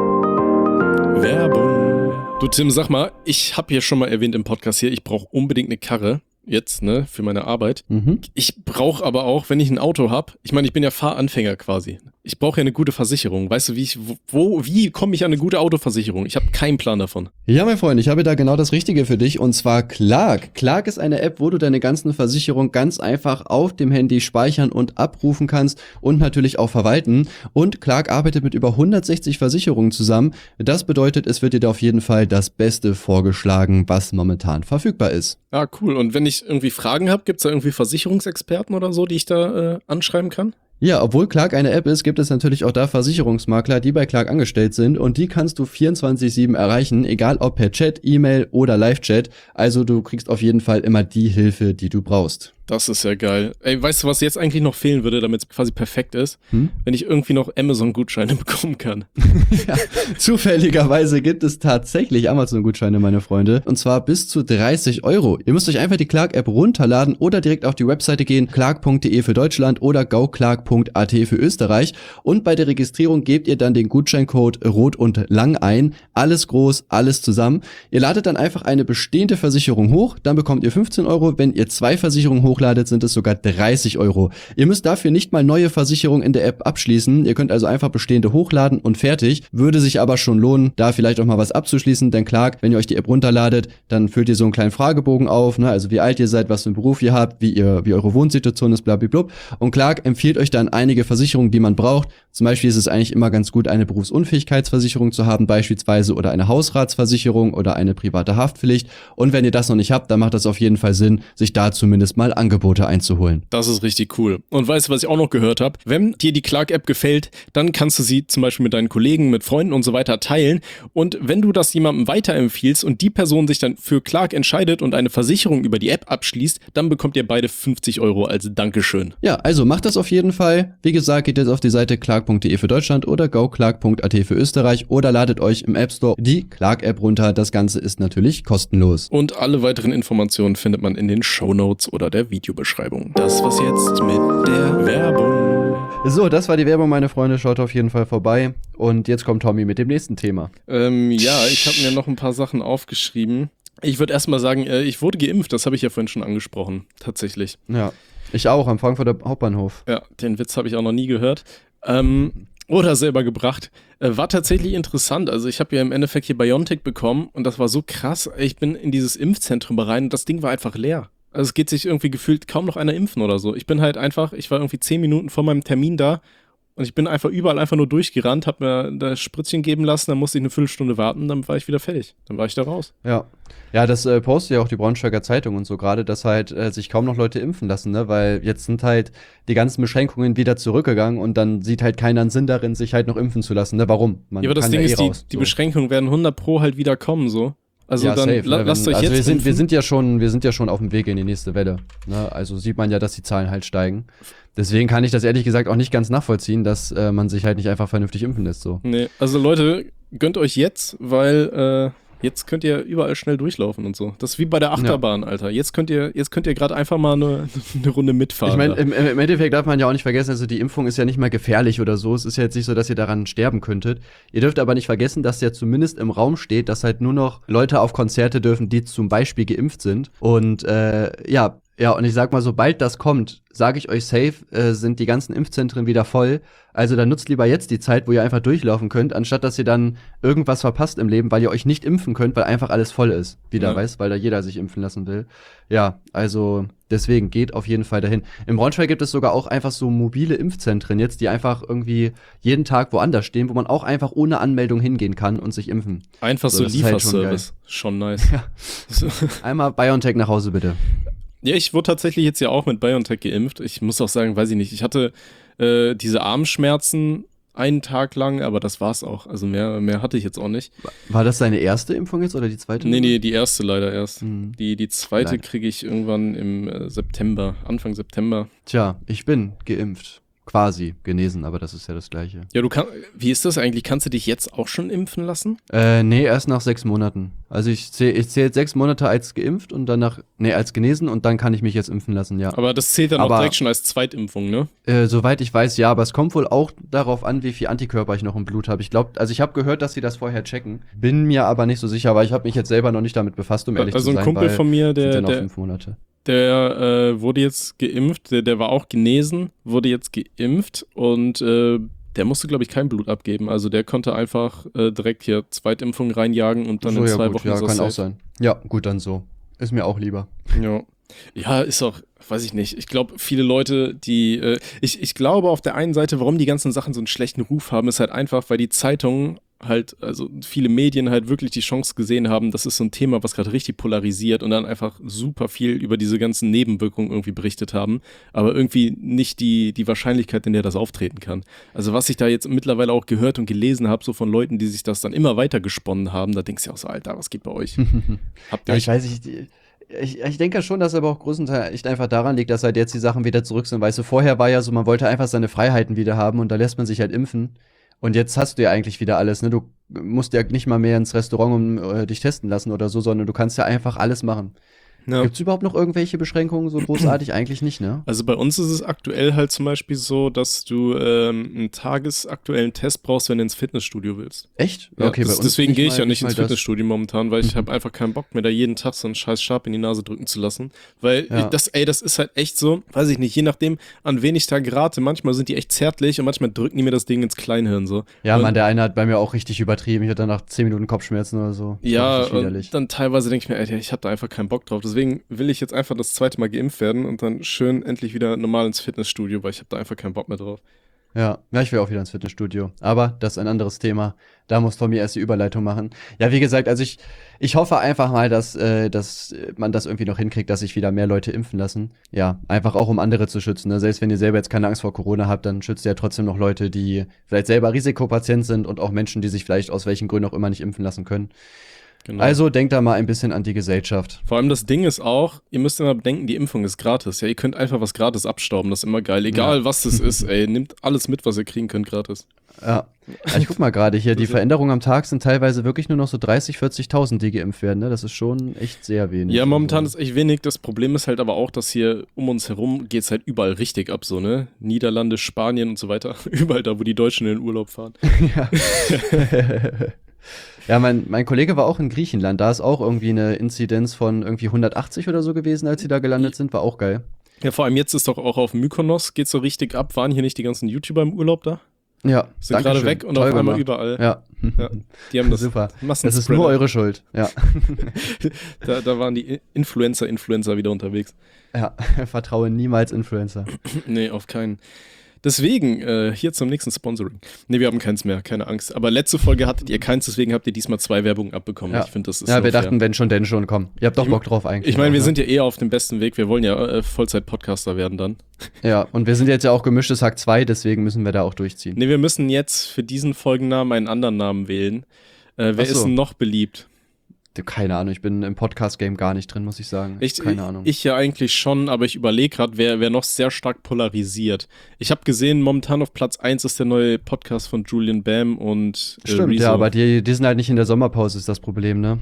Werbung. Du Tim, sag mal, ich habe hier schon mal erwähnt im Podcast hier, ich brauche unbedingt eine Karre. Jetzt, ne, für meine Arbeit. Mhm. Ich brauche aber auch, wenn ich ein Auto habe, ich meine, ich bin ja Fahranfänger quasi. Ich brauche ja eine gute Versicherung. Weißt du, wie ich, wo, wie komme ich an eine gute Autoversicherung? Ich habe keinen Plan davon. Ja, mein Freund, ich habe da genau das Richtige für dich und zwar Clark. Clark ist eine App, wo du deine ganzen Versicherungen ganz einfach auf dem Handy speichern und abrufen kannst und natürlich auch verwalten. Und Clark arbeitet mit über hundertsechzig Versicherungen zusammen. Das bedeutet, es wird dir da auf jeden Fall das Beste vorgeschlagen, was momentan verfügbar ist. Ah, cool. Und wenn ich irgendwie Fragen habe, gibt es da irgendwie Versicherungsexperten oder so, die ich da äh, anschreiben kann? Ja, obwohl Clark eine App ist, gibt es natürlich auch da Versicherungsmakler, die bei Clark angestellt sind und die kannst du vierundzwanzig sieben erreichen, egal ob per Chat, E-Mail oder Live-Chat. Also du kriegst auf jeden Fall immer die Hilfe, die du brauchst. Das ist ja geil. Ey, weißt du, was jetzt eigentlich noch fehlen würde, damit es quasi perfekt ist? Hm? Wenn ich irgendwie noch Amazon-Gutscheine bekommen kann. Ja, zufälligerweise gibt es tatsächlich Amazon-Gutscheine, meine Freunde. Und zwar bis zu dreißig Euro. Ihr müsst euch einfach die Clark-App runterladen oder direkt auf die Webseite gehen, clark punkt de für Deutschland oder goclark punkt at für Österreich. Und bei der Registrierung gebt ihr dann den Gutscheincode rot und lang ein. Alles groß, alles zusammen. Ihr ladet dann einfach eine bestehende Versicherung hoch, dann bekommt ihr fünfzehn Euro. Wenn ihr zwei Versicherungen hochladet, sind es sogar dreißig Euro. Ihr müsst dafür nicht mal neue Versicherungen in der App abschließen. Ihr könnt also einfach bestehende hochladen und fertig. Würde sich aber schon lohnen, da vielleicht auch mal was abzuschließen, denn Clark, wenn ihr euch die App runterladet, dann füllt ihr so einen kleinen Fragebogen auf, ne? Also wie alt ihr seid, was für einen Beruf ihr habt, wie ihr, wie eure Wohnsituation ist, blablabla. Und Clark empfiehlt euch dann einige Versicherungen, die man braucht. Zum Beispiel ist es eigentlich immer ganz gut, eine Berufsunfähigkeitsversicherung zu haben, beispielsweise, oder eine Hausratsversicherung oder eine private Haftpflicht. Und wenn ihr das noch nicht habt, dann macht das auf jeden Fall Sinn, sich da zumindest mal Angebote einzuholen. Das ist richtig cool. Und weißt du, was ich auch noch gehört habe? Wenn dir die Clark-App gefällt, dann kannst du sie zum Beispiel mit deinen Kollegen, mit Freunden und so weiter teilen. Und wenn du das jemandem weiterempfiehlst und die Person sich dann für Clark entscheidet und eine Versicherung über die App abschließt, dann bekommt ihr beide fünfzig Euro als Dankeschön. Ja, also macht das auf jeden Fall. Wie gesagt, geht jetzt auf die Seite clark punkt de für Deutschland oder goclark punkt at für Österreich oder ladet euch im App Store die Clark-App runter. Das Ganze ist natürlich kostenlos. Und alle weiteren Informationen findet man in den Shownotes oder der Videobeschreibung. Das war's jetzt mit der Werbung. So, das war die Werbung, meine Freunde. Schaut auf jeden Fall vorbei. Und jetzt kommt Tommy mit dem nächsten Thema. Ähm, ja, ich habe mir noch ein paar Sachen aufgeschrieben. Ich würde erstmal sagen, äh, ich wurde geimpft, das habe ich ja vorhin schon angesprochen, tatsächlich. Ja, ich auch, am Frankfurter Hauptbahnhof. Ja, den Witz habe ich auch noch nie gehört. Ähm, oder selber gebracht. Äh, war tatsächlich interessant. Also ich habe ja im Endeffekt hier BioNTech bekommen und das war so krass. Ich bin in dieses Impfzentrum rein und das Ding war einfach leer. Also es geht sich irgendwie gefühlt kaum noch einer impfen oder so. Ich bin halt einfach, ich war irgendwie zehn Minuten vor meinem Termin da und ich bin einfach überall einfach nur durchgerannt, hab mir das Spritzchen geben lassen, dann musste ich eine Viertelstunde warten, dann war ich wieder fertig. Dann war ich da raus. Ja, ja, das äh, postet ja auch die Braunschweiger Zeitung und so gerade, dass halt äh, sich kaum noch Leute impfen lassen, ne? Weil jetzt sind halt die ganzen Beschränkungen wieder zurückgegangen und dann sieht halt keiner einen Sinn darin, sich halt noch impfen zu lassen, ne? Warum? Man ja, aber das kann Ding ja eh ist, die, raus, die so. Beschränkungen werden hundert Pro halt wieder kommen, so. Also ja, dann safe, la ne? lasst Wenn, euch also jetzt wir sind, impfen. wir sind ja schon, wir sind ja schon auf dem Weg in die nächste Welle. Ne? Also sieht man ja, dass die Zahlen halt steigen. Deswegen kann ich das ehrlich gesagt auch nicht ganz nachvollziehen, dass äh, man sich halt nicht einfach vernünftig impfen lässt. So. Nee, also Leute, gönnt euch jetzt, weil äh, jetzt könnt ihr überall schnell durchlaufen und so. Das ist wie bei der Achterbahn, ja. Alter. Jetzt könnt ihr, jetzt könnt ihr gerade einfach mal eine, eine Runde mitfahren. Ich meine, im, im Endeffekt darf man ja auch nicht vergessen, also die Impfung ist ja nicht mal gefährlich oder so. Es ist ja jetzt nicht so, dass ihr daran sterben könntet. Ihr dürft aber nicht vergessen, dass ja zumindest im Raum steht, dass halt nur noch Leute auf Konzerte dürfen, die zum Beispiel geimpft sind. Und äh, ja, ja, und ich sag mal, sobald das kommt, sage ich euch safe, äh, sind die ganzen Impfzentren wieder voll. Also dann nutzt lieber jetzt die Zeit, wo ihr einfach durchlaufen könnt, anstatt dass ihr dann irgendwas verpasst im Leben, weil ihr euch nicht impfen könnt, weil einfach alles voll ist. Wieder, ja. Weißt, weil da jeder sich impfen lassen will. Ja, also deswegen geht auf jeden Fall dahin. Im Braunschweig gibt es sogar auch einfach so mobile Impfzentren jetzt, die einfach irgendwie jeden Tag woanders stehen, wo man auch einfach ohne Anmeldung hingehen kann und sich impfen. Einfach so, so Lieferservice. Halt schon, schon nice. Ja. Einmal BioNTech nach Hause, bitte. Ja, ich wurde tatsächlich jetzt ja auch mit BioNTech geimpft. Ich muss auch sagen, weiß ich nicht, ich hatte äh, diese Armschmerzen einen Tag lang, aber das war's auch. Also mehr, mehr hatte ich jetzt auch nicht. War das deine erste Impfung jetzt oder die zweite? Nee, nee, die erste leider erst. Hm. Die, die zweite kriege ich irgendwann im äh, September, Anfang September. Tja, ich bin geimpft. Quasi genesen, aber das ist ja das Gleiche. Ja, du kannst, wie ist das eigentlich? Kannst du dich jetzt auch schon impfen lassen? Äh, nee, erst nach sechs Monaten. Also ich zähle ich zähl jetzt sechs Monate als geimpft und danach, nee, als genesen und dann kann ich mich jetzt impfen lassen, ja. Aber das zählt dann aber, auch direkt schon als Zweitimpfung, ne? Äh, soweit ich weiß, ja, aber es kommt wohl auch darauf an, wie viel Antikörper ich noch im Blut habe. Ich glaube, also ich habe gehört, dass sie das vorher checken. Bin mir aber nicht so sicher, weil ich habe mich jetzt selber noch nicht damit befasst, um ehrlich also zu sein. Also ein Kumpel von mir, der, sind ja noch der, fünf Monate. Der äh, wurde jetzt geimpft, der, der war auch genesen, wurde jetzt geimpft und äh, der musste, glaube ich, kein Blut abgeben. Also der konnte einfach äh, direkt hier Zweitimpfung reinjagen und dann so, in zwei ja, gut, Wochen ja, ist er kann safe. auch sein. Ja, gut, dann so. Ist mir auch lieber. Ja. Ja, ist auch, weiß ich nicht. Ich glaube, viele Leute, die, äh, ich, ich glaube auf der einen Seite, warum die ganzen Sachen so einen schlechten Ruf haben, ist halt einfach, weil die Zeitungen halt, also viele Medien halt wirklich die Chance gesehen haben, das ist so ein Thema, was gerade richtig polarisiert und dann einfach super viel über diese ganzen Nebenwirkungen irgendwie berichtet haben, aber irgendwie nicht die, die Wahrscheinlichkeit, in der das auftreten kann. Also was ich da jetzt mittlerweile auch gehört und gelesen habe, so von Leuten, die sich das dann immer weiter gesponnen haben, da denkst du ja auch so, Alter, was geht bei euch? Habt ihr ja, euch ich weiß nicht, ich, ich denke schon, dass aber auch größtenteils echt einfach daran liegt, dass halt jetzt die Sachen wieder zurück sind, weißt du, vorher war ja so, man wollte einfach seine Freiheiten wieder haben und da lässt man sich halt impfen. Und jetzt hast du ja eigentlich wieder alles, ne? Du musst ja nicht mal mehr ins Restaurant und äh, dich testen lassen oder so, sondern du kannst ja einfach alles machen. Ja. Gibt es überhaupt noch irgendwelche Beschränkungen so großartig? Eigentlich nicht, ne? Also bei uns ist es aktuell halt zum Beispiel so, dass du ähm, einen tagesaktuellen Test brauchst, wenn du ins Fitnessstudio willst. Echt? Ja, okay, das, bei uns deswegen gehe ich ja nicht ins das. Fitnessstudio momentan, weil ich mhm. habe einfach keinen Bock mehr, da jeden Tag so einen scheiß Stab in die Nase drücken zu lassen. Weil ja. das, ey, das ist halt echt so, weiß ich nicht, je nachdem, an wen ich da gerate, manchmal sind die echt zärtlich und manchmal drücken die mir das Ding ins Kleinhirn so. Ja, und, Mann, der eine hat bei mir auch richtig übertrieben. Ich hatte danach zehn Minuten Kopfschmerzen oder so. Das ja, und dann teilweise denke ich mir, ey, ich habe da einfach keinen Bock drauf. Deswegen will ich jetzt einfach das zweite Mal geimpft werden und dann schön endlich wieder normal ins Fitnessstudio, weil ich habe da einfach keinen Bock mehr drauf. Ja, ja, ich will auch wieder ins Fitnessstudio. Aber das ist ein anderes Thema. Da muss Tommy erst die Überleitung machen. Ja, wie gesagt, also ich, ich hoffe einfach mal, dass, äh, dass man das irgendwie noch hinkriegt, dass sich wieder mehr Leute impfen lassen. Ja, einfach auch um andere zu schützen. Ne? Selbst wenn ihr selber jetzt keine Angst vor Corona habt, dann schützt ihr ja trotzdem noch Leute, die vielleicht selber Risikopatient sind und auch Menschen, die sich vielleicht aus welchen Gründen auch immer nicht impfen lassen können. Genau. Also denkt da mal ein bisschen an die Gesellschaft. Vor allem das Ding ist auch, ihr müsst immer bedenken, die Impfung ist gratis. Ja, ihr könnt einfach was gratis abstauben, das ist immer geil. Egal Ja. was das ist, ey, nehmt alles mit, was ihr kriegen könnt, gratis. Ja. Ja, ich guck mal gerade hier, die Veränderungen am Tag sind teilweise wirklich nur noch so dreißig, vierzigtausend, die geimpft werden. Ne? Das ist schon echt sehr wenig. Ja, momentan Also, ist echt wenig. Das Problem ist halt aber auch, dass hier um uns herum geht's halt überall richtig ab, so, ne? Niederlande, Spanien und so weiter. Überall da, wo die Deutschen in den Urlaub fahren. ja, ja mein, mein Kollege war auch in Griechenland. Da ist auch irgendwie eine Inzidenz von irgendwie hundertachtzig oder so gewesen, als sie da gelandet sind. War auch geil. Ja, vor allem jetzt ist doch auch auf Mykonos, geht's so richtig ab. Waren hier nicht die ganzen YouTuber im Urlaub da? Ja, Sind gerade weg und Toll auf einmal gemacht. überall. Ja. Ja, die haben das Super. Massen Das ist nur eure Schuld. Ja. da, da waren die Influencer, Influencer wieder unterwegs. Ja, vertraue niemals Influencer. Nee, auf keinen. Deswegen, äh, hier zum nächsten Sponsoring. Nee, wir haben keins mehr, keine Angst. Aber letzte Folge hattet ihr keins, deswegen habt ihr diesmal zwei Werbungen abbekommen. Ja. Ich finde, das ist Ja, so wir fair. dachten, wenn schon, denn schon, komm. Ihr habt doch Ich- Bock drauf eigentlich. Ich meine, auch, wir ne? sind ja eher auf dem besten Weg. Wir wollen ja äh, Vollzeit-Podcaster werden dann. Ja, und wir sind jetzt ja auch gemischtes Hack zwei, deswegen müssen wir da auch durchziehen. Nee, wir müssen jetzt für diesen Folgennamen einen anderen Namen wählen. Äh, wer Ach so. ist denn noch beliebt? Keine Ahnung, ich bin im Podcast-Game gar nicht drin, muss ich sagen. Ich, Keine Ahnung. Ich ja eigentlich schon, aber ich überlege gerade, wer, wer noch sehr stark polarisiert. Ich habe gesehen, momentan auf Platz eins ist der neue Podcast von Julian Bam und äh, Stimmt, Rezo. ja, aber die, die sind halt nicht in der Sommerpause, ist das Problem, ne?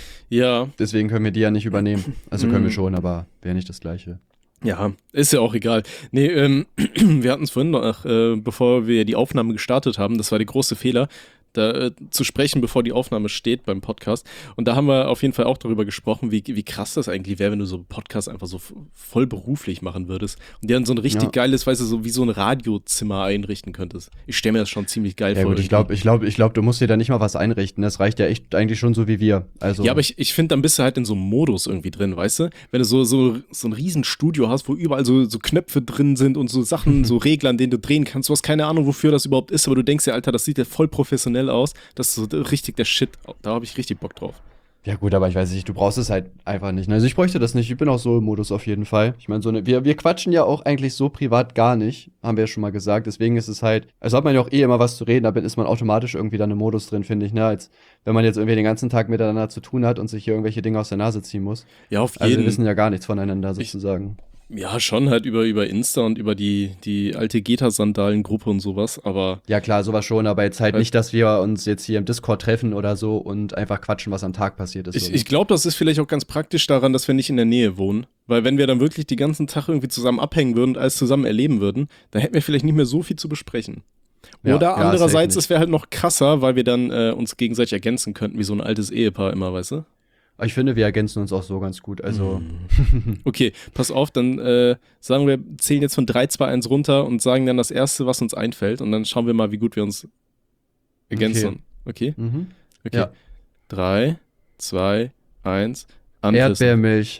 Ja, Deswegen können wir die ja nicht übernehmen. Also können wir Mhm. schon, aber wäre nicht das Gleiche. ja, ist ja auch egal. Nee, ähm, wir hatten es vorhin noch, äh, bevor wir die Aufnahme gestartet haben, das war der große Fehler, da äh, zu sprechen, bevor die Aufnahme steht beim Podcast. Und da haben wir auf jeden Fall auch darüber gesprochen, wie, wie krass das eigentlich wäre, wenn du so einen Podcast einfach so f- voll beruflich machen würdest und dir dann so ein richtig Ja. geiles, weißt du, so wie so ein Radiozimmer einrichten könntest. Ich stelle mir das schon ziemlich geil Ja vor. gut, ich glaube, ich glaube, ich glaube, du musst dir da nicht mal was einrichten. Das reicht ja echt eigentlich schon so wie wir. Also Ja, aber ich, ich finde, dann bist du halt in so einem Modus irgendwie drin, weißt du? Wenn du so, so, so ein Riesenstudio hast, wo überall so, so Knöpfe drin sind und so Sachen, so Regler, an denen du drehen kannst. Du hast keine Ahnung, wofür das überhaupt ist, aber du denkst ja, Alter, das sieht ja voll professionell aus. Das ist so richtig der Shit. Da habe ich richtig Bock drauf. Ja gut, aber ich weiß nicht, du brauchst es halt einfach nicht. Also ich bräuchte das nicht, ich bin auch so im Modus auf jeden Fall. Ich meine, so eine, wir, wir quatschen ja auch eigentlich so privat gar nicht, haben wir ja schon mal gesagt. Deswegen ist es halt, also hat man ja auch eh immer was zu reden, damit ist man automatisch irgendwie dann im Modus drin, finde ich, ne? Als wenn man jetzt irgendwie den ganzen Tag miteinander zu tun hat und sich hier irgendwelche Dinge aus der Nase ziehen muss. Ja, auf Also wir jeden wissen ja gar nichts voneinander sozusagen. Ja, schon halt über, über Insta und über die, die alte Geta-Sandalen-Gruppe und sowas, aber Ja klar, sowas schon, aber jetzt halt Halt- nicht, dass wir uns jetzt hier im Discord treffen oder so und einfach quatschen, was am Tag passiert ist. ich, so. ich glaube, das ist vielleicht auch ganz praktisch daran, dass wir nicht in der Nähe wohnen. Weil wenn wir dann wirklich die ganzen Tag irgendwie zusammen abhängen würden und alles zusammen erleben würden, dann hätten wir vielleicht nicht mehr so viel zu besprechen. Ja, Oder ja, andererseits, safe es wäre halt noch krasser, weil wir dann äh, uns gegenseitig ergänzen könnten, wie so ein altes Ehepaar immer, weißt du? Aber ich finde, wir ergänzen uns auch so ganz gut. Also, Okay, pass auf, dann äh, sagen wir, zählen jetzt von drei, zwei, eins runter und sagen dann das Erste, was uns einfällt und dann schauen wir mal, wie gut wir uns ergänzen. Okay? mhm. Okay. Ja. drei, zwei, eins, anpissen. Erdbeermilch.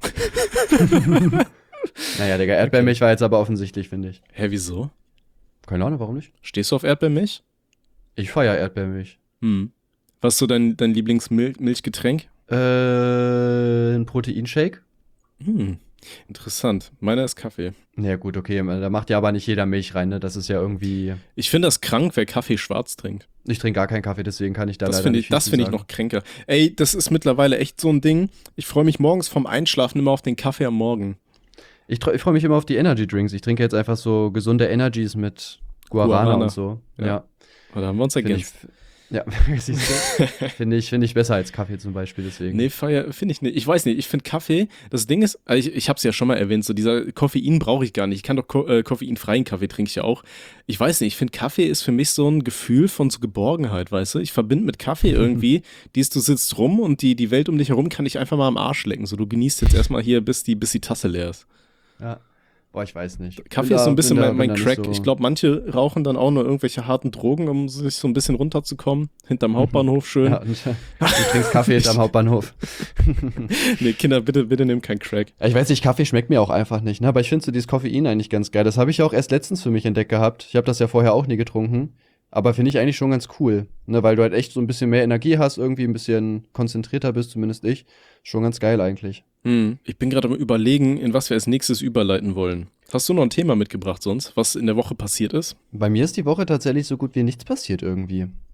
Naja, Digga, Erdbeermilch war jetzt aber offensichtlich, finde ich. Hä, wieso? Keine Ahnung, warum nicht? Stehst du auf Erdbeermilch? Ich feier Erdbeermilch. Hm. Was ist so dein, dein Lieblingsmilchgetränk? Äh, ein Proteinshake? Hm. Interessant. Meiner ist Kaffee. Ja gut, okay, da macht ja aber nicht jeder Milch rein, ne? Das ist ja irgendwie... Ich finde das krank, wer Kaffee schwarz trinkt. Ich trinke gar keinen Kaffee, deswegen kann ich da Das leider finde nicht ich, viel das zu finde ich sagen. noch kränker. Ey, das ist mittlerweile echt so ein Ding. Ich freue mich morgens vom Einschlafen immer auf den Kaffee am Morgen. Ich, tr- ich freue mich immer auf die Energy Drinks. Ich trinke jetzt einfach so gesunde Energies mit Guarana, Guarana. und so. Ja. Ja. Oder haben wir uns Finde ich, ergänzt? ja, siehst du? Finde ich, find ich besser als Kaffee zum Beispiel, deswegen. Nee, feier, finde ich nicht. Ich weiß nicht, ich finde Kaffee, das Ding ist, also ich, ich habe es ja schon mal erwähnt, so dieser Koffein brauche ich gar nicht. Ich kann doch ko äh, koffeinfreien Kaffee trinke ich ja auch. Ich weiß nicht, ich finde Kaffee ist für mich so ein Gefühl von so Geborgenheit, weißt du? Ich verbinde mit Kaffee irgendwie, dies, du sitzt rum und die, die Welt um dich herum kann dich einfach mal am Arsch lecken. So, du genießt jetzt erstmal hier, bis die, bis die Tasse leer ist. Ja. Boah, ich weiß nicht. Kaffee Bin ist so da- ein bisschen bin da- mein, mein bin da Crack. nicht so- Ich glaube, manche rauchen dann auch nur irgendwelche harten Drogen, um sich so ein bisschen runterzukommen. Hinterm Hauptbahnhof schön. Ja, und, äh, du trinkst Kaffee jetzt am Hauptbahnhof. Nee, Kinder, bitte, bitte nimm kein Crack. Ja, ich weiß nicht, Kaffee schmeckt mir auch einfach nicht, ne? Aber ich finde so dieses Koffein eigentlich ganz geil. Das habe ich ja auch erst letztens für mich entdeckt gehabt. Ich habe das ja vorher auch nie getrunken. Aber finde ich eigentlich schon ganz cool, ne? Weil du halt echt so ein bisschen mehr Energie hast, irgendwie ein bisschen konzentrierter bist, zumindest ich. Schon ganz geil eigentlich. Hm. Ich bin gerade am Überlegen, in was wir als nächstes überleiten wollen. Hast du noch ein Thema mitgebracht sonst, was in der Woche passiert ist? Bei mir ist die Woche tatsächlich so gut wie nichts passiert irgendwie.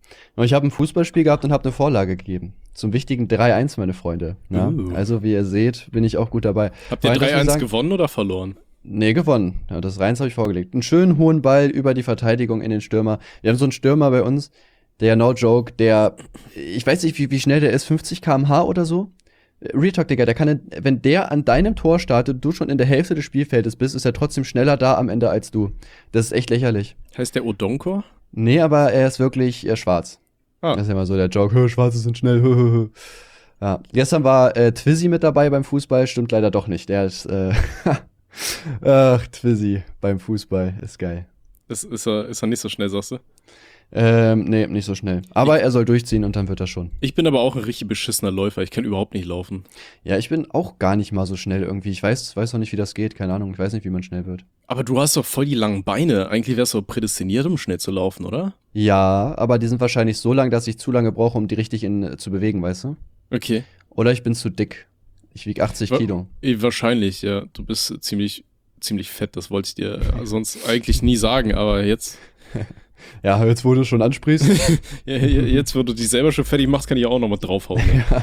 Und ich habe ein Fußballspiel gehabt und habe eine Vorlage gegeben. Zum wichtigen drei eins, meine Freunde. Ja? Uh. Also, wie ihr seht, bin ich auch gut dabei. Habt ihr drei eins gewonnen oder verloren? Nee, gewonnen. Ja, das drei eins habe ich vorgelegt. Einen schönen hohen Ball über die Verteidigung in den Stürmer. Wir haben so einen Stürmer bei uns, der, no joke, der, ich weiß nicht, wie, wie schnell der ist, fünfzig Kilometer pro Stunde oder so? Real Talk, Digga, der kann, wenn der an deinem Tor startet, du schon in der Hälfte des Spielfeldes bist, ist er trotzdem schneller da am Ende als du. Das ist echt lächerlich. Heißt der Odonkor? Nee, aber er ist wirklich äh, schwarz. Ah. Das ist ja immer so der Joke, Schwarze sind schnell. Hö, hö, hö. Ja. Gestern war äh, Twizzy mit dabei beim Fußball, stimmt leider doch nicht. Der ist, äh, ach, Twizzy beim Fußball, ist geil. Ist, ist, er, ist er nicht so schnell, sagst du? Ähm, nee, nicht so schnell. Aber er soll durchziehen und dann wird er schon. Ich bin aber auch ein richtig beschissener Läufer. Ich kann überhaupt nicht laufen. Ja, ich bin auch gar nicht mal so schnell irgendwie. Ich weiß, weiß noch nicht, wie das geht. Keine Ahnung. Ich weiß nicht, wie man schnell wird. Aber du hast doch voll die langen Beine. Eigentlich wärst du prädestiniert, um schnell zu laufen, oder? Ja, aber die sind wahrscheinlich so lang, dass ich zu lange brauche, um die richtig in, zu bewegen, weißt du? Okay. Oder ich bin zu dick. Ich wiege achtzig Wa- Kilo. Eh, Wahrscheinlich, ja. Du bist ziemlich, ziemlich fett. Das wollte ich dir sonst eigentlich nie sagen, aber jetzt. Ja, jetzt wo du schon ansprichst. Ja, jetzt, wo du dich selber schon fertig machst, kann ich auch nochmal draufhauen. Ne? Ja.